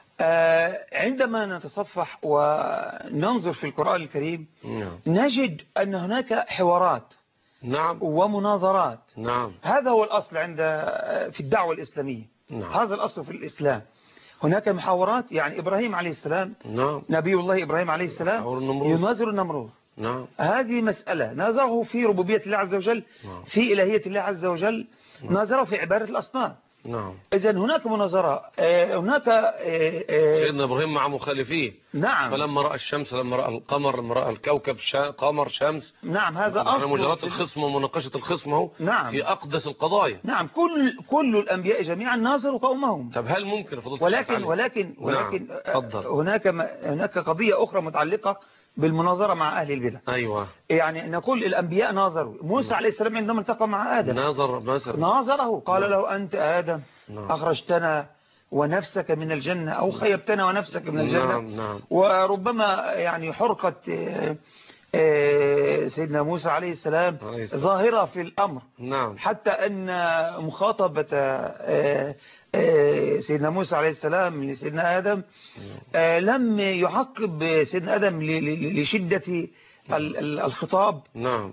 Speaker 2: آه عندما نتصفح وننظر في القرآن الكريم.
Speaker 1: نعم.
Speaker 2: نجد أن هناك حوارات.
Speaker 1: نعم.
Speaker 2: ومناظرات.
Speaker 1: نعم.
Speaker 2: هذا هو الأصل عند في الدعوة الإسلامية.
Speaker 1: نعم.
Speaker 2: هذا الأصل في الإسلام. هناك محاورات، يعني إبراهيم عليه السلام.
Speaker 1: نعم.
Speaker 2: نبي الله إبراهيم عليه السلام يناظر النمرود.
Speaker 1: نعم.
Speaker 2: هذه مسألة ناظره في ربوبية الله عز وجل.
Speaker 1: نعم.
Speaker 2: في إلهية الله عز وجل. نعم. ناظره في عبادة الأصنام.
Speaker 1: نعم.
Speaker 2: إذن هناك مناظرة. هناك
Speaker 1: سيدنا إبراهيم مع مخالفيه.
Speaker 2: نعم.
Speaker 1: فلما رأى الشمس لما رأى القمر لما رأى الكوكب شا... قمر شمس.
Speaker 2: نعم هذا أصل
Speaker 1: مجرات الخصم ومناقشة الخصم اهو.
Speaker 2: نعم.
Speaker 1: في أقدس القضايا.
Speaker 2: نعم كل كل الأنبياء جميعا ناظروا قومهم.
Speaker 1: طب هل ممكن فضلت
Speaker 2: ولكن ولكن ولكن
Speaker 1: نعم.
Speaker 2: هناك هناك قضية أخرى متعلقة بالمناظرة مع أهل البدع.
Speaker 1: أيوة.
Speaker 2: يعني نقول الأنبياء ناظروا. موسى نعم. عليه السلام عندما التقى مع آدم
Speaker 1: ناظر مثلا
Speaker 2: ناظره قال نعم. له أنت آدم
Speaker 1: نعم.
Speaker 2: أخرجتنا ونفسك من الجنة أو خيبتنا ونفسك من الجنة.
Speaker 1: نعم. نعم.
Speaker 2: وربما يعني حرقة سيدنا موسى عليه السلام ظاهرة في الأمر.
Speaker 1: نعم.
Speaker 2: حتى أن مخاطبة سيدنا موسى عليه السلام لسيدنا آدم لم يعقب سيدنا آدم لشدة الخطاب.
Speaker 1: نعم.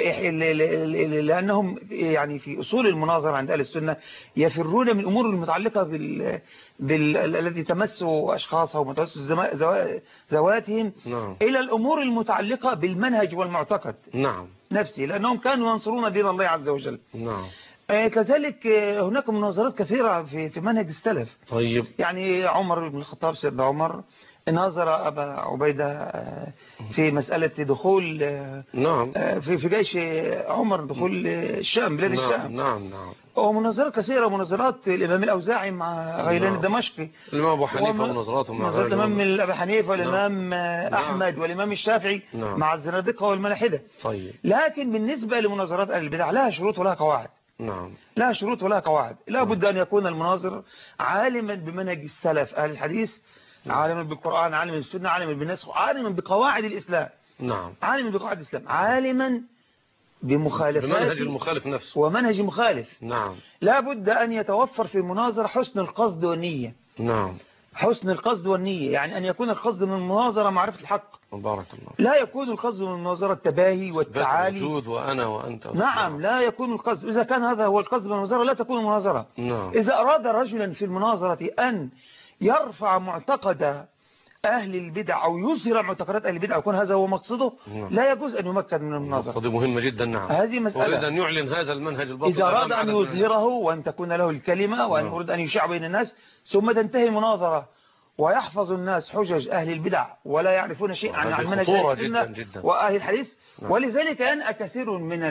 Speaker 2: لأنهم يعني في أصول المناظرة عند أهل السنة يفرون من الأمور المتعلقة بال بالذي تمس أشخاصهم وتمس ذواتهم.
Speaker 1: نعم.
Speaker 2: إلى الأمور المتعلقة بالمنهج والمعتقد.
Speaker 1: نعم.
Speaker 2: نفسي لأنهم كانوا ينصرون دين الله عز وجل.
Speaker 1: نعم.
Speaker 2: كذلك هناك مناظرات كثيرة في في منهج السلف.
Speaker 1: طيب.
Speaker 2: يعني عمر بن الخطاب سيدنا عمر ناظر أبا عبيدة في مسألة دخول
Speaker 1: نعم.
Speaker 2: في في جيش عمر دخول الشام بلاد
Speaker 1: نعم.
Speaker 2: الشام.
Speaker 1: نعم. نعم.
Speaker 2: ومناظرات كثيرة مناظرات الإمام الأوزاعي مع غيلان
Speaker 1: نعم.
Speaker 2: الدمشقي.
Speaker 1: الإمام أبو حنيفة ونظراته مع
Speaker 2: غيلان الإمام أبو حنيفة والإمام
Speaker 1: نعم.
Speaker 2: أحمد والإمام الشافعي.
Speaker 1: نعم.
Speaker 2: مع الزنادقة والملاحدة.
Speaker 1: طيب.
Speaker 2: لكن بالنسبة لمناظرات أهل البدع لها شروط ولها قواعد.
Speaker 1: نعم.
Speaker 2: لا شروط ولا قواعد. لا بد أن يكون المناظر عالما بمنهج السلف أهل الحديث
Speaker 1: نعم.
Speaker 2: عالما بالقرآن، عالما بالسنة، عالما بالنسخ، عالما بقواعد الإسلام.
Speaker 1: نعم.
Speaker 2: عالما بقواعد الإسلام، عالما بمخالفات
Speaker 1: بمنهج المخالف نفسه.
Speaker 2: ومنهج مخالف.
Speaker 1: نعم.
Speaker 2: لا بد أن يتوفر في المناظرة حسن القصد والنية.
Speaker 1: نعم.
Speaker 2: حسن القصد والنية، يعني أن يكون القصد من المناظرة معرفة الحق.
Speaker 1: بارك الله.
Speaker 2: لا يكون القصد من المناظرة التباهي والتعالي.
Speaker 1: وجود وأنا وأنت.
Speaker 2: نعم، لا يكون القصد. إذا كان هذا هو القصد من المناظرة لا تكون مناظرة.
Speaker 1: نعم.
Speaker 2: إذا أراد رجلا في المناظرة أن يرفع معتقد أهل البدع أو يظهر معتقدات أهل البدع ويكون هذا هو مقصده،
Speaker 1: نعم.
Speaker 2: لا يجوز أن يمكن من المناظرة.
Speaker 1: قضية مهمة جدا. نعم.
Speaker 2: هذه مسألة.
Speaker 1: أريد أن يعلن هذا المنهج الباطل.
Speaker 2: إذا أراد أن يظهره وأن تكون له الكلمة وأن
Speaker 1: نعم.
Speaker 2: يريد أن يشع بين الناس ثم تنتهي المناظرة ويحفظ الناس حجج أهل البدع ولا يعرفون شيئا عن منهج أهل السنة وأهل الحديث. نعم. ولذلك ينأى كثير من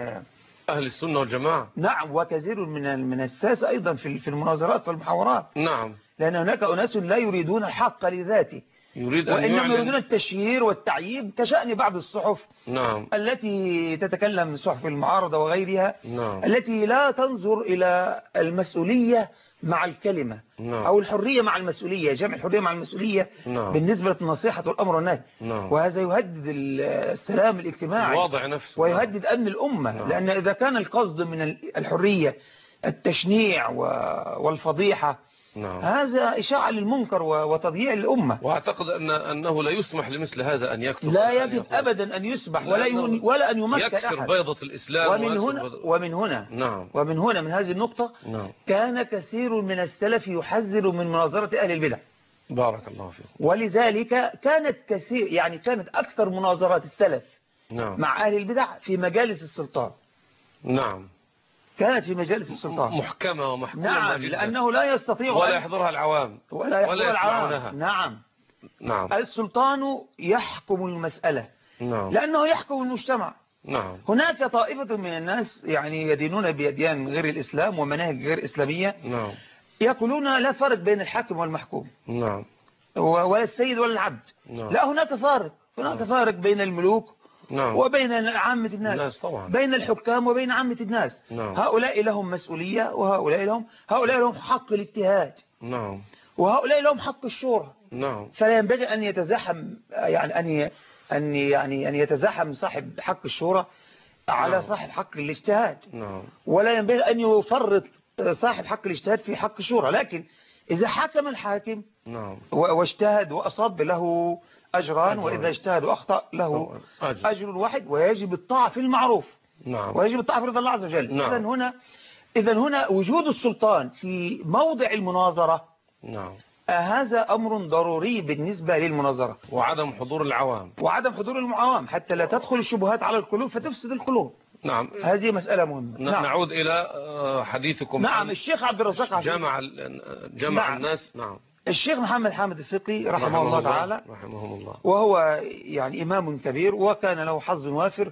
Speaker 1: أهل السنة والجماعة.
Speaker 2: نعم، وكثير من من الساسة أيضا في في المناظرات والمحاورات.
Speaker 1: نعم.
Speaker 2: لأن هناك أناس لا يريدون الحق لذاته،
Speaker 1: يريد أن
Speaker 2: وإنما يريدون التشهير والتعييب كشأن بعض الصحف.
Speaker 1: نعم.
Speaker 2: التي تتكلم صحف المعارضة وغيرها.
Speaker 1: نعم.
Speaker 2: التي لا تنظر إلى المسؤولية مع الكلمة.
Speaker 1: نعم.
Speaker 2: أو الحرية مع المسؤولية، جمع الحرية مع المسؤولية.
Speaker 1: نعم.
Speaker 2: بالنسبة للنصيحة والأمر والنهي.
Speaker 1: نعم.
Speaker 2: وهذا يهدد السلام الاجتماعي
Speaker 1: الواضع نفسه.
Speaker 2: ويهدد أمن الأمة.
Speaker 1: نعم.
Speaker 2: لأن إذا كان القصد من الحرية التشنيع والفضيحة،
Speaker 1: نعم.
Speaker 2: هذا إشاعة للمنكر وتضييع الأمة.
Speaker 1: وأعتقد أن أنه لا يسمح لمثل هذا أن يكتب.
Speaker 2: لا يجب أبدا أن يسمح ولا ولا أن يمكن
Speaker 1: يكسر
Speaker 2: أحد.
Speaker 1: بيضة الإسلام.
Speaker 2: ومن هنا
Speaker 1: بيضة...
Speaker 2: ومن هنا
Speaker 1: نعم.
Speaker 2: ومن هنا من هذه النقطة.
Speaker 1: نعم.
Speaker 2: كان كثير من السلف يحذر من مناظرة أهل البدع.
Speaker 1: بارك الله فيكم.
Speaker 2: ولذلك كانت كثير يعني كانت أكثر مناظرات السلف.
Speaker 1: نعم.
Speaker 2: مع أهل البدع في مجالس السلطان.
Speaker 1: نعم.
Speaker 2: كانت في مجالس السلطان
Speaker 1: محكمة ومحكومة.
Speaker 2: نعم
Speaker 1: جدا.
Speaker 2: لأنه لا يستطيع
Speaker 1: ولا يحضرها العوام
Speaker 2: ولا يحضرها
Speaker 1: ولا
Speaker 2: العوام. نعم.
Speaker 1: نعم.
Speaker 2: السلطان يحكم المسألة.
Speaker 1: نعم.
Speaker 2: لأنه يحكم المجتمع.
Speaker 1: نعم.
Speaker 2: هناك طائفة من الناس يعني يدينون بأديان غير الإسلام ومناهج غير إسلامية.
Speaker 1: نعم.
Speaker 2: يقولون لا فرق بين الحاكم والمحكوم.
Speaker 1: نعم.
Speaker 2: ولا السيد ولا العبد.
Speaker 1: نعم.
Speaker 2: لا، هناك فارق. هناك
Speaker 1: نعم.
Speaker 2: فارق بين الملوك.
Speaker 1: نعم.
Speaker 2: وبين عامة الناس.
Speaker 1: الناس طبعا.
Speaker 2: بين الحكام وبين عامة الناس.
Speaker 1: نعم.
Speaker 2: هؤلاء لهم مسؤولية وهؤلاء لهم هؤلاء لهم حق الاجتهاد.
Speaker 1: نعم.
Speaker 2: وهؤلاء لهم حق الشورى.
Speaker 1: نعم.
Speaker 2: فلا ينبغي أن يتزاحم يعني أن أن يعني أن يتزاحم صاحب حق الشورى على
Speaker 1: نعم.
Speaker 2: صاحب حق الاجتهاد.
Speaker 1: نعم.
Speaker 2: ولا ينبغي أن يفرط صاحب حق الاجتهاد في حق الشورى. لكن إذا حكم الحاكم
Speaker 1: نعم.
Speaker 2: واجتهد وأصاب له أجران،
Speaker 1: أجر.
Speaker 2: وإذا اجتهد وأخطأ له
Speaker 1: أجر.
Speaker 2: أجر واحد. ويجب الطاعة في المعروف.
Speaker 1: نعم.
Speaker 2: ويجب الطاعة في رضا الله عز وجل.
Speaker 1: نعم.
Speaker 2: إذن هنا إذن هنا وجود السلطان في موضع المناظرة.
Speaker 1: نعم.
Speaker 2: هذا أمر ضروري بالنسبة للمناظرة.
Speaker 1: وعدم حضور العوام.
Speaker 2: وعدم حضور العوام حتى لا تدخل الشبهات على القلوب فتفسد القلوب.
Speaker 1: نعم.
Speaker 2: هذه مسألة مهمة.
Speaker 1: نعم. نعود إلى حديثكم.
Speaker 2: نعم. الشيخ عبد الرزاق
Speaker 1: جمع جمع
Speaker 2: نعم.
Speaker 1: الناس. نعم.
Speaker 2: الشيخ محمد حامد الفقي رحمه,
Speaker 1: رحمه
Speaker 2: الله,
Speaker 1: الله
Speaker 2: تعالى
Speaker 1: رحمه الله.
Speaker 2: وهو يعني إمام كبير وكان له حظ وافر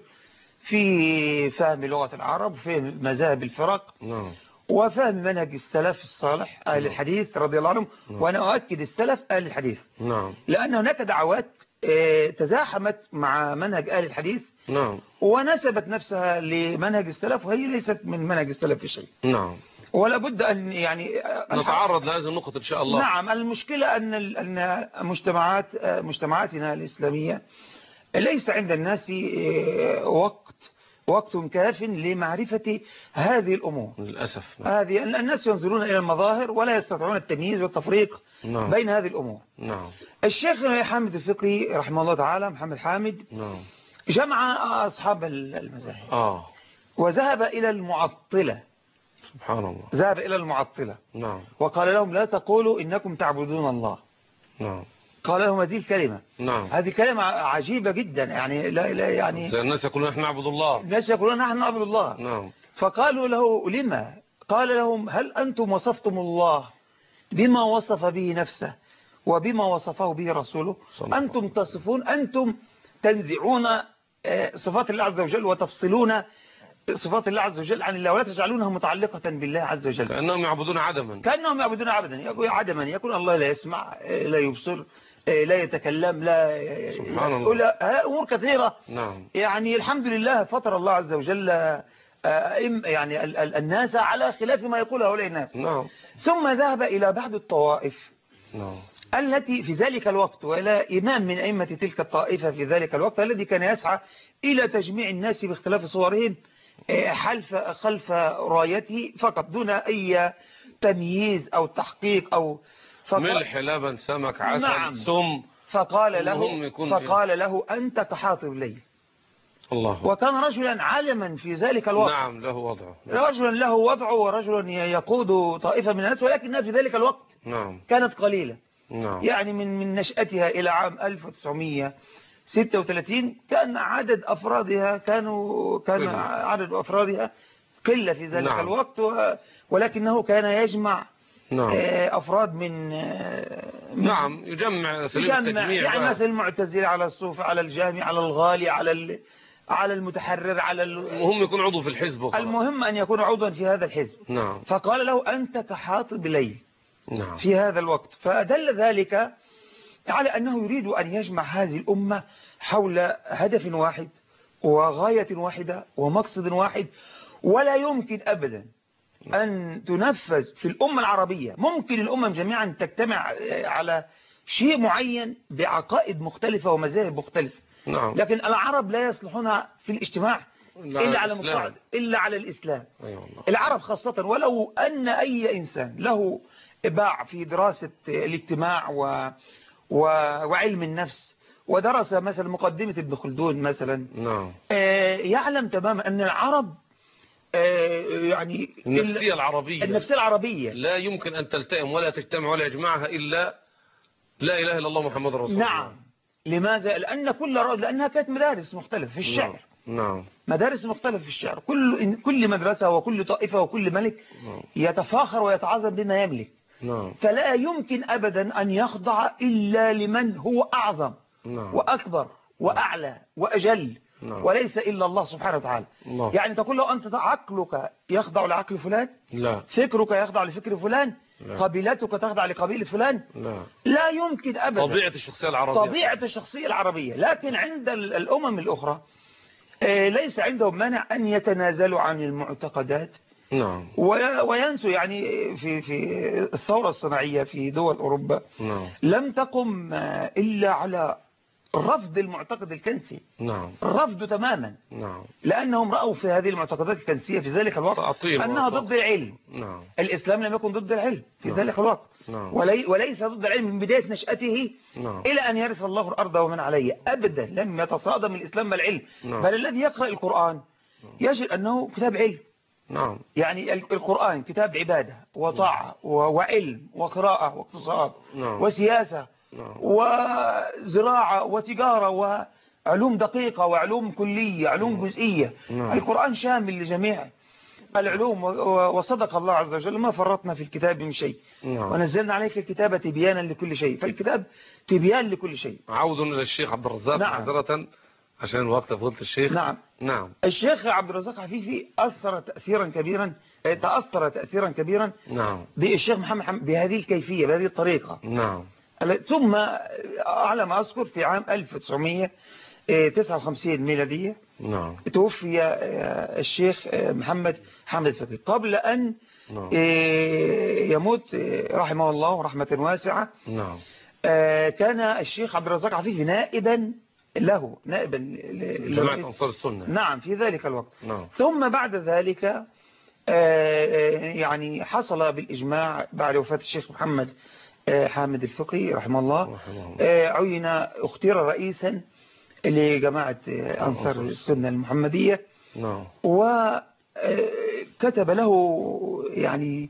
Speaker 2: في فهم لغة العرب وفهم مذاهب الفرق.
Speaker 1: نعم.
Speaker 2: وفهم منهج السلف الصالح أهل
Speaker 1: نعم.
Speaker 2: الحديث رضي الله عنهم.
Speaker 1: نعم.
Speaker 2: وأنا أؤكد السلف أهل الحديث.
Speaker 1: نعم.
Speaker 2: لأن هناك دعوات تزاحمت مع منهج أهل الحديث.
Speaker 1: نعم.
Speaker 2: ونسبت نفسها لمنهج السلف وهي ليست من منهج السلف في شيء.
Speaker 1: نعم.
Speaker 2: ولا بد أن يعني
Speaker 1: نتعرض لهذه النقطة إن شاء الله.
Speaker 2: نعم. المشكلة أن أن مجتمعات مجتمعاتنا الإسلامية ليس عند الناس وقت وقت كاف لمعرفة هذه الأمور
Speaker 1: للأسف.
Speaker 2: نعم. هذه الناس ينظرون إلى المظاهر ولا يستطيعون التمييز والتفريق. نعم. بين هذه الأمور.
Speaker 1: نعم.
Speaker 2: الشيخ حامد الفقي رحمه الله تعالى محمد حامد.
Speaker 1: نعم.
Speaker 2: جمع أصحاب المذاهب.
Speaker 1: آه.
Speaker 2: وذهب إلى المعطلة.
Speaker 1: سبحان الله.
Speaker 2: ذهب إلى المعطلة.
Speaker 1: نعم.
Speaker 2: وقال لهم لا تقولوا إنكم تعبدون الله.
Speaker 1: نعم.
Speaker 2: قال لهم هذه الكلمة.
Speaker 1: نعم.
Speaker 2: هذه كلمة عجيبة جدا يعني لا لا يعني
Speaker 1: الناس يقولون نحن نعبد الله.
Speaker 2: الناس يقولون نحن نعبد الله.
Speaker 1: نعم.
Speaker 2: فقالوا له لما؟ قال لهم هل أنتم وصفتم الله بما وصف به نفسه وبما وصفه به رسوله؟ أنتم تصفون أنتم تنزعون صفات الله عز وجل وتفصلون صفات الله عز وجل عن الله ولا تجعلونها متعلقة بالله عز وجل.
Speaker 1: كأنهم يعبدون عدما.
Speaker 2: كأنهم يعبدون عبدا يقول عدما يكون الله لا يسمع لا يبصر لا يتكلم لا
Speaker 1: سبحان الله.
Speaker 2: أمور كثيرة.
Speaker 1: نعم.
Speaker 2: يعني الحمد لله فطر الله عز وجل يعني الناس على خلاف ما يقول هؤلاء الناس.
Speaker 1: نعم.
Speaker 2: ثم ذهب إلى بعض الطوائف.
Speaker 1: نعم.
Speaker 2: التي في ذلك الوقت، وإلى إمام من أئمة تلك الطائفة في ذلك الوقت الذي كان يسعى إلى تجميع الناس باختلاف صورهم حلف خلف رايته فقط دون أي تمييز أو تحقيق أو
Speaker 1: ملح لبن سمك عسل
Speaker 2: نعم.
Speaker 1: سم.
Speaker 2: فقال له فقال له أنت كحاطب الليل.
Speaker 1: الله.
Speaker 2: وكان رجلا علما في ذلك الوقت.
Speaker 1: نعم له وضعه.
Speaker 2: رجلا له وضعه ورجل يقود طائفة من الناس، ولكنها في ذلك الوقت
Speaker 1: نعم.
Speaker 2: كانت قليلة.
Speaker 1: نعم.
Speaker 2: يعني من من نشأتها إلى عام ألف وتسعمئة وستة وثلاثين كان عدد أفرادها كانوا كان
Speaker 1: قلة.
Speaker 2: عدد أفرادها قلة في ذلك
Speaker 1: نعم.
Speaker 2: الوقت، ولكنه كان يجمع
Speaker 1: نعم.
Speaker 2: أفراد من, من
Speaker 1: نعم يجمع سليم التجميع
Speaker 2: يعني مثل المعتزلة على الصوفي على الجهمي على الغالي على ال... على المتحرر على ال...
Speaker 1: المهم يكون عضو في الحزب وخلاص.
Speaker 2: المهم أن يكون عضوا في هذا الحزب.
Speaker 1: نعم.
Speaker 2: فقال له أنت كحاطب ليل.
Speaker 1: نعم.
Speaker 2: في هذا الوقت، فدل ذلك على أنه يريد أن يجمع هذه الأمة حول هدف واحد وغاية واحدة ومقصد واحد، ولا يمكن أبدا أن تنفذ في الأمة العربية. ممكن الأمم جميعا تجتمع على شيء معين بعقائد مختلفة ومذاهب مختلفة.
Speaker 1: نعم.
Speaker 2: لكن العرب لا يصلحون في الاجتماع إلا على مقاعد إلا على الإسلام.
Speaker 1: أيوة.
Speaker 2: العرب خاصة، ولو أن أي إنسان له باع في دراسة الاجتماع و... و... وعلم النفس ودرس مثلا مقدمة ابن خلدون مثلا،
Speaker 1: نعم.
Speaker 2: آه يعلم تماما أن العرب آه يعني
Speaker 1: النفسية العربية
Speaker 2: النفسية العربية
Speaker 1: لا يمكن أن تلتئم ولا تجتمع ولا يجمعها إلا لا إله إلا الله محمد رسول الله.
Speaker 2: نعم. لماذا؟ لأن كل ر... لأنها كانت مدارس مختلفة في الشعر.
Speaker 1: نعم. نعم.
Speaker 2: مدارس مختلفة في الشعر، كل كل مدرسة وكل طائفة وكل ملك
Speaker 1: نعم.
Speaker 2: يتفاخر ويتعظم بما يملك.
Speaker 1: نعم.
Speaker 2: فلا يمكن أبدا أن يخضع إلا لمن هو أعظم.
Speaker 1: نعم.
Speaker 2: وأكبر وأعلى وأجل.
Speaker 1: نعم.
Speaker 2: وليس إلا الله سبحانه وتعالى.
Speaker 1: الله.
Speaker 2: يعني تقول له أنت عقلك يخضع لعقل فلان،
Speaker 1: لا.
Speaker 2: فكرك يخضع لفكر فلان،
Speaker 1: لا.
Speaker 2: قبيلتك تخضع لقبيلة فلان.
Speaker 1: لا.
Speaker 2: لا يمكن أبدا.
Speaker 1: طبيعة الشخصية العربية.
Speaker 2: طبيعة الشخصية العربية. لكن عند الأمم الأخرى ليس عندهم مانع أن يتنازلوا عن المعتقدات.
Speaker 1: نعم.
Speaker 2: وينسوا يعني في في الثورة الصناعية في دول أوروبا.
Speaker 1: نعم.
Speaker 2: لم تقم إلا على رفض المعتقد الكنسي.
Speaker 1: نعم.
Speaker 2: رفضه تماما.
Speaker 1: نعم.
Speaker 2: لأنهم رأوا في هذه المعتقدات الكنسية في ذلك الوقت أنها ضد العلم.
Speaker 1: نعم.
Speaker 2: الإسلام لم يكن ضد العلم في
Speaker 1: نعم.
Speaker 2: ذلك الوقت.
Speaker 1: نعم.
Speaker 2: ولي وليس ضد العلم من بداية نشأته.
Speaker 1: نعم.
Speaker 2: إلى أن يرث الله الأرض ومن عليها. أبدا لم يتصادم الإسلام بالعلم.
Speaker 1: نعم.
Speaker 2: بل الذي يقرأ القرآن يجد أنه كتاب علم.
Speaker 1: نعم.
Speaker 2: يعني القرآن كتاب عبادة وطاعة وعلم وقراءة واقتصاد.
Speaker 1: نعم.
Speaker 2: وسياسة.
Speaker 1: نعم.
Speaker 2: وزراعة وتجارة وعلوم دقيقة وعلوم كلية علوم جزئية.
Speaker 1: نعم.
Speaker 2: القرآن شامل لجميع العلوم. وصدق الله عز وجل ما فرطنا في الكتاب من شيء.
Speaker 1: نعم.
Speaker 2: ونزلنا عليك الكتاب تبيانا لكل شيء. فالكتاب تبيان لكل شيء.
Speaker 1: عود إلى الشيخ عبد الرزاق.
Speaker 2: نعم.
Speaker 1: معذرة عشان الوقت فضلت الشيخ.
Speaker 2: نعم.
Speaker 1: نعم.
Speaker 2: الشيخ عبد الرزاق عفيفي أثر تأثيرا كبيرا تأثر تأثيرا كبيرا.
Speaker 1: نعم.
Speaker 2: بالشيخ محمد بهذه الكيفية بهذه الطريقة.
Speaker 1: نعم.
Speaker 2: ثم على ما أذكر في عام ألف وتسعمئة وتسعة وخمسين ميلادية.
Speaker 1: نعم.
Speaker 2: توفي الشيخ محمد حامد الفقي قبل أن
Speaker 1: نعم.
Speaker 2: يموت رحمه الله رحمة واسعة.
Speaker 1: نعم.
Speaker 2: كان الشيخ عبد الرزاق عفيفي نائبا له نائبا
Speaker 1: جماعة أنصار السنة.
Speaker 2: نعم في ذلك الوقت.
Speaker 1: نعم.
Speaker 2: ثم بعد ذلك يعني حصل بالإجماع بعد وفاة الشيخ محمد حامد الفقي رحمه الله, رحمه الله. عين اختير رئيسا لجماعة أنصار السنة المحمدية.
Speaker 1: نعم.
Speaker 2: وكتب له يعني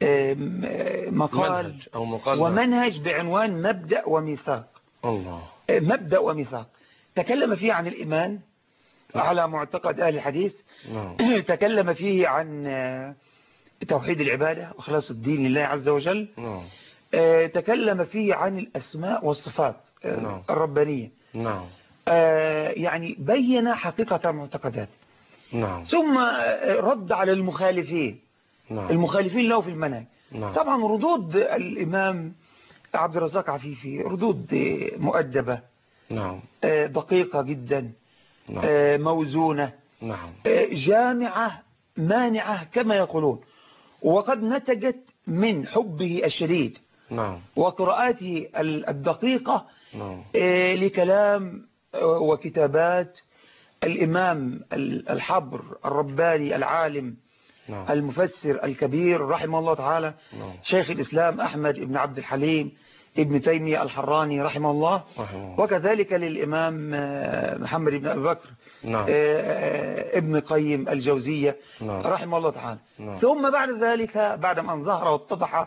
Speaker 2: مقال
Speaker 1: منهج أو مقال
Speaker 2: ومنهج بعنوان مبدأ وميثاق.
Speaker 1: الله.
Speaker 2: مبدأ وميثاق تكلم فيه عن الإيمان على معتقد أهل الحديث.
Speaker 1: نعم.
Speaker 2: تكلم فيه عن توحيد العبادة وخلاص الدين لله عز وجل.
Speaker 1: نعم.
Speaker 2: تكلم فيه عن الأسماء والصفات
Speaker 1: نعم.
Speaker 2: الربانية.
Speaker 1: نعم.
Speaker 2: يعني بين حقيقة المعتقدات.
Speaker 1: نعم.
Speaker 2: ثم رد على المخالفين.
Speaker 1: نعم.
Speaker 2: المخالفين له في المنهج.
Speaker 1: نعم.
Speaker 2: طبعا ردود الإمام عبد الرزاق عفيفي ردود مؤدبة.
Speaker 1: نعم.
Speaker 2: دقيقة جدا.
Speaker 1: نعم.
Speaker 2: موزونة.
Speaker 1: نعم.
Speaker 2: جامعة مانعة كما يقولون. وقد نتجت من حبه الشديد
Speaker 1: نعم.
Speaker 2: وقراءاته الدقيقة
Speaker 1: نعم.
Speaker 2: لكلام وكتابات الإمام الحبر الرباني العالم
Speaker 1: نعم.
Speaker 2: المفسر الكبير رحمه الله تعالى
Speaker 1: نعم.
Speaker 2: شيخ الإسلام أحمد بن عبد الحليم ابن تيمية الحراني رحمه الله،
Speaker 1: رحمه.
Speaker 2: وكذلك للإمام محمد بن أبي بكر
Speaker 1: نعم.
Speaker 2: ابن قيم الجوزية
Speaker 1: نعم.
Speaker 2: رحمه الله تعالى.
Speaker 1: نعم.
Speaker 2: ثم بعد ذلك بعد أن ظهر واتضح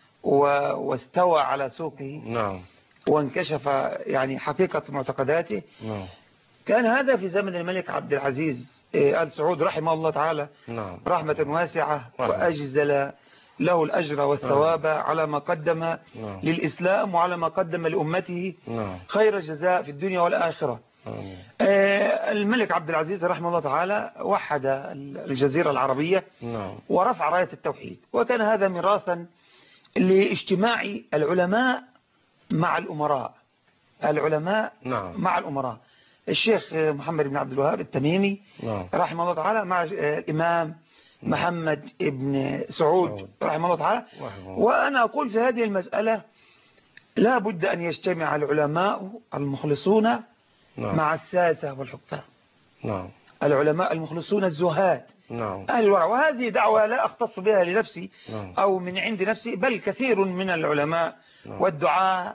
Speaker 2: واستوى على سوقه
Speaker 1: نعم.
Speaker 2: وانكشف يعني حقيقة معتقداته،
Speaker 1: نعم.
Speaker 2: كان هذا في زمن الملك عبد العزيز آل سعود رحمه الله تعالى
Speaker 1: نعم.
Speaker 2: رحمة واسعة،
Speaker 1: رحمة.
Speaker 2: وأجزل له الأجر والثواب
Speaker 1: نعم.
Speaker 2: على ما قدم
Speaker 1: نعم.
Speaker 2: للإسلام وعلى ما قدم لأمته
Speaker 1: نعم.
Speaker 2: خير الجزاء في الدنيا والآخرة.
Speaker 1: آمين.
Speaker 2: الملك عبد العزيز رحمه الله تعالى وحد الجزيرة العربية
Speaker 1: نعم.
Speaker 2: ورفع راية التوحيد، وكان هذا ميراثا لاجتماع العلماء مع الأمراء، العلماء
Speaker 1: نعم.
Speaker 2: مع الأمراء. الشيخ محمد بن عبد الوهاب التميمي
Speaker 1: نعم.
Speaker 2: رحمه الله تعالى مع الإمام محمد بن سعود
Speaker 1: سعود.
Speaker 2: رحمه الله تعالى.
Speaker 1: رحمه.
Speaker 2: وأنا أقول في هذه المسألة لا بد أن يجتمع العلماء المخلصون
Speaker 1: نعم.
Speaker 2: مع الساسة والحكام.
Speaker 1: نعم.
Speaker 2: العلماء المخلصون الزهاد
Speaker 1: نعم.
Speaker 2: أهل الورع، وهذه دعوة لا أختص بها لنفسي
Speaker 1: نعم.
Speaker 2: أو من عند نفسي، بل كثير من العلماء
Speaker 1: نعم.
Speaker 2: والدعاء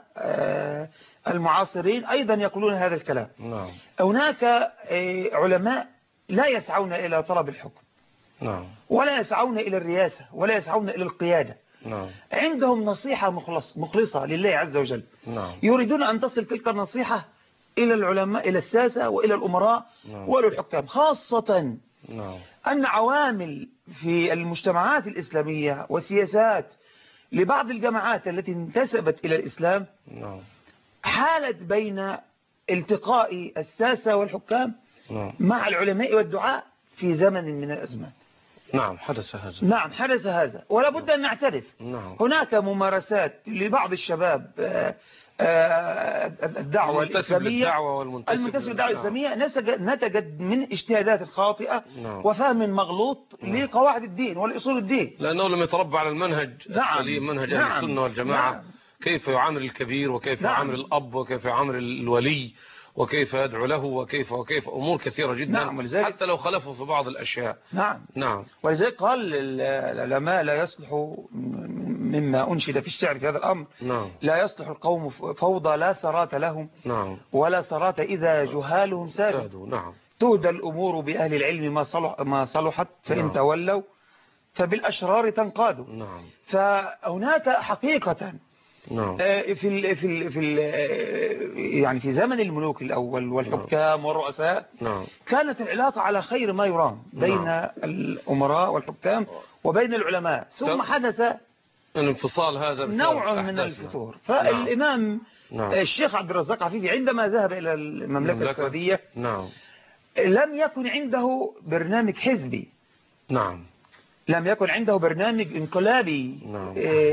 Speaker 2: المعاصرين أيضا يقولون هذا الكلام.
Speaker 1: نعم.
Speaker 2: هناك علماء لا يسعون إلى طلب الحكم،
Speaker 1: نعم.
Speaker 2: ولا يسعون إلى الرياسة، ولا يسعون إلى القيادة.
Speaker 1: نعم.
Speaker 2: عندهم نصيحة مخلص مخلصة لله عز وجل،
Speaker 1: نعم.
Speaker 2: يريدون أن تصل تلك النصيحة إلى العلماء، إلى الساسة وإلى الأمراء
Speaker 1: نعم.
Speaker 2: وإلى الحكام، خاصة
Speaker 1: نعم.
Speaker 2: أن عوامل في المجتمعات الإسلامية وسياسات لبعض الجماعات التي انتسبت إلى الإسلام
Speaker 1: نعم.
Speaker 2: حالت بين التقاء الساسة والحكام
Speaker 1: نعم.
Speaker 2: مع العلماء والدعاء في زمن من الأزمان.
Speaker 1: نعم. حدث هذا.
Speaker 2: نعم حدث هذا، ولا بد أن نعترف.
Speaker 1: نعم.
Speaker 2: هناك ممارسات لبعض الشباب الدعوة الإسلامية المنتسب للدعوة الإسلامية نتجت من اجتهادات خاطئة
Speaker 1: نعم.
Speaker 2: وفهم مغلوط
Speaker 1: نعم.
Speaker 2: لقواعد الدين والأصول الدين،
Speaker 1: لأنه لم يتربى على المنهج
Speaker 2: نعم.
Speaker 1: السليم، منهج أهل
Speaker 2: نعم.
Speaker 1: السنة والجماعة.
Speaker 2: نعم.
Speaker 1: كيف يعامل الكبير، وكيف
Speaker 2: نعم.
Speaker 1: يعامل الأب، وكيف يعامل الولي، وكيف يدعو له، وكيف وكيف أمور كثيرة جدا.
Speaker 2: نعم. ولذلك
Speaker 1: حتى لو خلفوا في بعض الأشياء.
Speaker 2: نعم.
Speaker 1: نعم.
Speaker 2: ولذلك قال العلماء لا يصلح، مما أنشد في الشعر في هذا الأمر،
Speaker 1: نعم.
Speaker 2: لا يصلح القوم فوضى لا سرات لهم،
Speaker 1: نعم.
Speaker 2: ولا سرات إذا جهالهم سادوا.
Speaker 1: سادوا. نعم.
Speaker 2: تهدى الأمور بأهل العلم ما صلح ما صلحت، فإن
Speaker 1: نعم.
Speaker 2: تولوا فبالأشرار تنقادوا.
Speaker 1: نعم.
Speaker 2: فهناك حقيقة
Speaker 1: نعم.
Speaker 2: في ال في ال في ال يعني في زمن الملوك الأول والحكام والرؤساء
Speaker 1: نعم.
Speaker 2: كانت العلاقة على خير ما يرام بين
Speaker 1: نعم.
Speaker 2: الأمراء والحكام وبين العلماء، ثم حدث
Speaker 1: الانفصال هذا
Speaker 2: نوع من الفتور. فالإمام
Speaker 1: نعم.
Speaker 2: الشيخ عبد الرزاق عفيفي عندما ذهب إلى المملكة السعودية
Speaker 1: نعم.
Speaker 2: لم يكن عنده برنامج حزبي،
Speaker 1: نعم.
Speaker 2: لم يكن عنده برنامج انقلابي.
Speaker 1: نعم.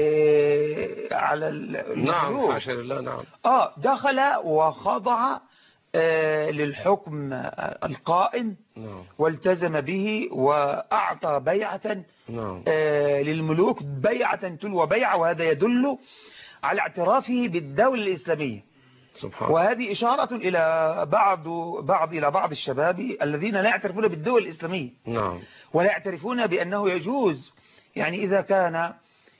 Speaker 2: إيه على
Speaker 1: نعم. حاشا لله. نعم.
Speaker 2: اه دخل وخضع آه للحكم القائم.
Speaker 1: نعم.
Speaker 2: والتزم به وأعطى بيعة
Speaker 1: نعم.
Speaker 2: آه للملوك، بيعة تلو بيعة، وهذا يدل على اعترافه بالدولة الإسلامية.
Speaker 1: سبحان.
Speaker 2: وهذه إشارة إلى بعض بعض إلى بعض الشباب الذين لا يعترفون بالدول الإسلامية.
Speaker 1: نعم.
Speaker 2: ولا يعترفون بأنه يجوز، يعني إذا كان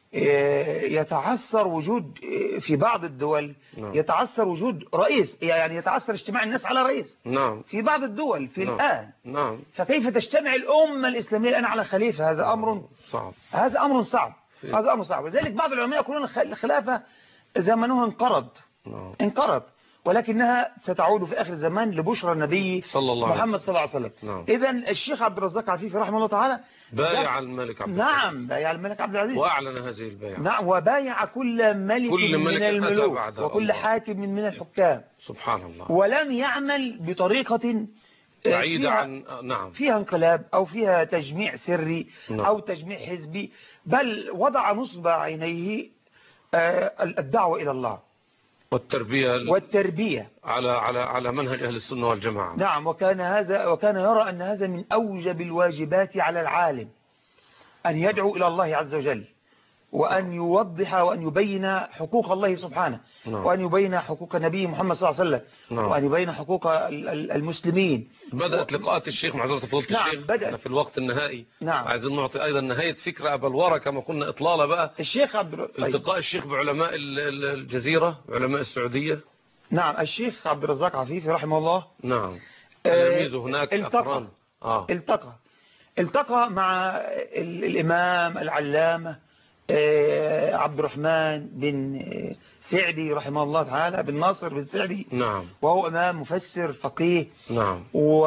Speaker 2: يتعثر وجود في بعض الدول،
Speaker 1: نعم.
Speaker 2: يتعثر وجود رئيس، يعني يتعثر اجتماع الناس على رئيس.
Speaker 1: نعم.
Speaker 2: في بعض الدول في
Speaker 1: نعم.
Speaker 2: الآن.
Speaker 1: نعم.
Speaker 2: فكيف تجتمع الأمة الإسلامية الآن على خليفة؟ هذا أمر
Speaker 1: صعب.
Speaker 2: هذا أمر صعب.
Speaker 1: في.
Speaker 2: هذا أمر صعب. لذلك بعض العلماء يقولون الخلافة زمنها انقرض.
Speaker 1: نعم.
Speaker 2: انقرض، ولكنها ستعود في آخر الزمان لبشرى النبي
Speaker 1: صلى الله
Speaker 2: محمد صلى الله عليه وسلم.
Speaker 1: نعم.
Speaker 2: إذا الشيخ عبد الرزاق عفيفي رحمه الله تعالى
Speaker 1: بايع الملك عبد العزيز.
Speaker 2: نعم بايع الملك عبد العزيز
Speaker 1: وأعلن هذه البيعة.
Speaker 2: نعم، وبايع كل ملك,
Speaker 1: كل ملك
Speaker 2: من الملوك وكل
Speaker 1: الله.
Speaker 2: حاكم من الحكام.
Speaker 1: سبحان الله.
Speaker 2: ولم يعمل بطريقة
Speaker 1: بعيدة
Speaker 2: فيها
Speaker 1: عن نعم
Speaker 2: فيها انقلاب أو فيها تجميع سري
Speaker 1: نعم.
Speaker 2: أو تجميع حزبي، بل وضع نصب عينيه الدعوة إلى الله
Speaker 1: والتربية
Speaker 2: والتربية
Speaker 1: على على على منهج أهل السنة والجماعة.
Speaker 2: نعم. وكان هذا وكان يرى أن هذا من أوجب الواجبات على العالم، أن يدعو إلى الله عز وجل وأن يوضح وأن يبين حقوق الله سبحانه،
Speaker 1: نعم.
Speaker 2: وأن يبين حقوق نبي محمد صلى الله عليه وسلم،
Speaker 1: نعم.
Speaker 2: وأن يبين حقوق ال- ال- المسلمين.
Speaker 1: بدأت لقاءات الشيخ مع حضرة فضيلة
Speaker 2: نعم،
Speaker 1: الشيخ
Speaker 2: بدأت.
Speaker 1: أنا في الوقت النهائي.
Speaker 2: نعم.
Speaker 1: عايزين نعطي أيضا نهاية فكرة أبلورة كما قلنا إطلالة بقى.
Speaker 2: الشيخ عبد الر-
Speaker 1: التقاء الشيخ بعلماء ال- ال- الجزيرة، علماء السعودية.
Speaker 2: نعم، الشيخ عبد الرزاق عفيفي رحمه الله
Speaker 1: نعم.
Speaker 2: آه،
Speaker 1: تلاميذه هناك
Speaker 2: التقى
Speaker 1: أقران. آه.
Speaker 2: التقى التقى مع ال- الإمام العلامة آه، عبد الرحمن بن آه، سعدي رحمه الله تعالى، بن ناصر بن سعدي،
Speaker 1: نعم.
Speaker 2: وهو إمام مفسر فقيه،
Speaker 1: نعم.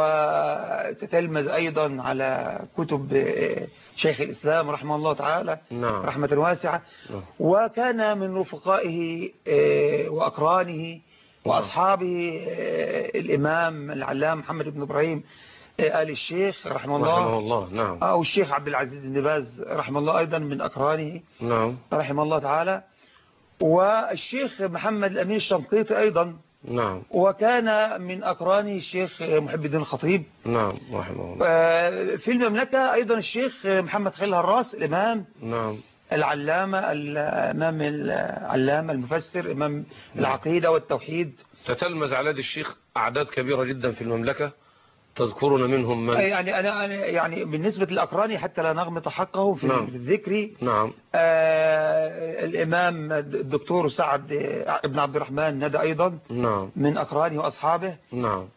Speaker 2: وتتلمذ أيضا على كتب آه، شيخ الإسلام رحمه الله تعالى
Speaker 1: نعم.
Speaker 2: رحمة واسعة.
Speaker 1: نعم.
Speaker 2: وكان من رفقائه آه، وأقرانه وأصحابه آه، الإمام العلام محمد بن إبراهيم آه، آل الشيخ رحمه الله,
Speaker 1: رحمه الله. نعم.
Speaker 2: أو الشيخ عبد العزيز بن باز رحمه الله أيضا من أقرانه
Speaker 1: نعم.
Speaker 2: رحمه الله تعالى، والشيخ محمد الأمين الشنقيطي أيضا،
Speaker 1: نعم.
Speaker 2: وكان من أقرانه الشيخ محب الدين الخطيب.
Speaker 1: نعم. رحمه الله.
Speaker 2: آه، في المملكة أيضا الشيخ محمد خليل هراس الإمام
Speaker 1: نعم.
Speaker 2: العلامة الإمام العلامة المفسر إمام العقيدة والتوحيد.
Speaker 1: تتلمذ على يد الشيخ أعداد كبيرة جدا في المملكة، تذكرون منهم من؟
Speaker 2: يعني أنا أنا يعني بالنسبة للأقراني حتى لا نغمط حقه في
Speaker 1: نعم.
Speaker 2: الذكر.
Speaker 1: نعم.
Speaker 2: آه الإمام الدكتور سعد ابن عبد الرحمن ندى أيضا
Speaker 1: نعم.
Speaker 2: من أقرانه وأصحابه.
Speaker 1: نعم.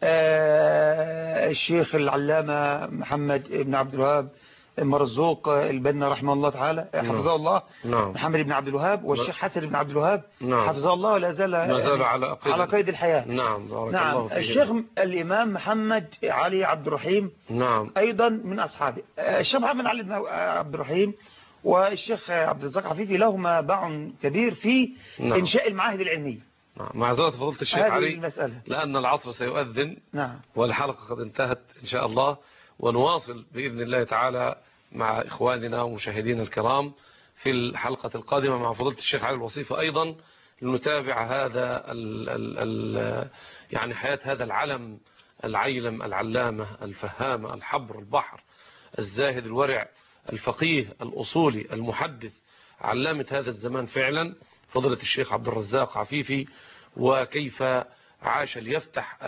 Speaker 2: آه الشيخ العلامة محمد بن عبد الوهاب مرزوق البنا رحمه الله تعالى حفظه الله.
Speaker 1: نعم.
Speaker 2: محمد بن عبد الوهاب والشيخ حسن بن عبد الوهاب
Speaker 1: نعم.
Speaker 2: حفظه الله ولا زال
Speaker 1: ما زال على قيد
Speaker 2: على قيد الحياة.
Speaker 1: نعم. بارك
Speaker 2: نعم.
Speaker 1: الله فيه.
Speaker 2: الشيخ الإمام محمد علي عبد الرحيم
Speaker 1: نعم.
Speaker 2: أيضا من أصحابه. الشيخ محمد علي بن عبد الرحيم والشيخ عبد الرزاق عفيفي لهما باع كبير في
Speaker 1: نعم.
Speaker 2: إنشاء المعاهد العلمية.
Speaker 1: نعم. معذرة فضيلة الشيخ
Speaker 2: هذه
Speaker 1: علي
Speaker 2: المسألة.
Speaker 1: لأن العصر سيؤذن.
Speaker 2: نعم.
Speaker 1: والحلقة قد انتهت إن شاء الله، ونواصل بإذن الله تعالى مع إخواننا ومشاهدينا الكرام في الحلقة القادمة مع فضيلة الشيخ علي الوصيفي أيضا، لنتابع هذا ال ال ال يعني حياة هذا العلم العيلم العلامة الفهامة الحبر البحر الزاهد الورع الفقيه الأصولي المحدث، علامة هذا الزمان فعلا فضيلة الشيخ عبد الرزاق عفيفي، وكيف عاش ليفتح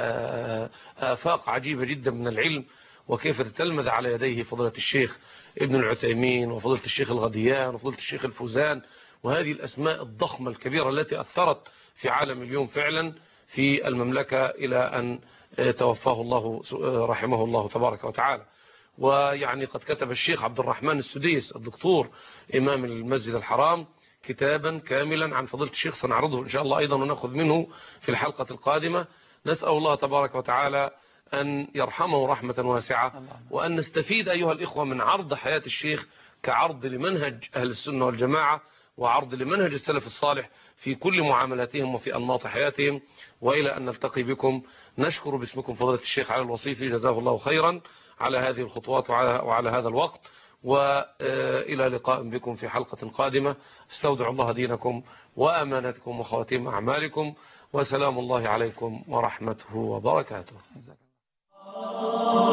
Speaker 1: آفاق عجيبة جدا من العلم، وكيف تتلمذ على يديه فضيلة الشيخ ابن العثيمين وفضيلة الشيخ الغديان وفضيلة الشيخ الفوزان، وهذه الأسماء الضخمة الكبيرة التي أثرت في عالم اليوم فعلا في المملكة إلى أن توفاه الله رحمه الله تبارك وتعالى. ويعني قد كتب الشيخ عبد الرحمن السديس الدكتور إمام المسجد الحرام كتابا كاملا عن فضيلة الشيخ، سنعرضه إن شاء الله أيضا ونأخذ منه في الحلقة القادمة. نسأل الله تبارك وتعالى أن يرحمه رحمة واسعة، وأن نستفيد أيها الإخوة من عرض حياة الشيخ كعرض لمنهج أهل السنة والجماعة، وعرض لمنهج السلف الصالح في كل معاملاتهم وفي أنماط حياتهم. وإلى أن نلتقي بكم، نشكر باسمكم فضيلة الشيخ علي الوصيفي جزاه الله خيرا على هذه الخطوات وعلى, وعلى هذا الوقت، وإلى لقاء بكم في حلقة قادمة. استودع الله دينكم وأمانتكم وخواتيم أعمالكم، وسلام الله عليكم ورحمته وبركاته.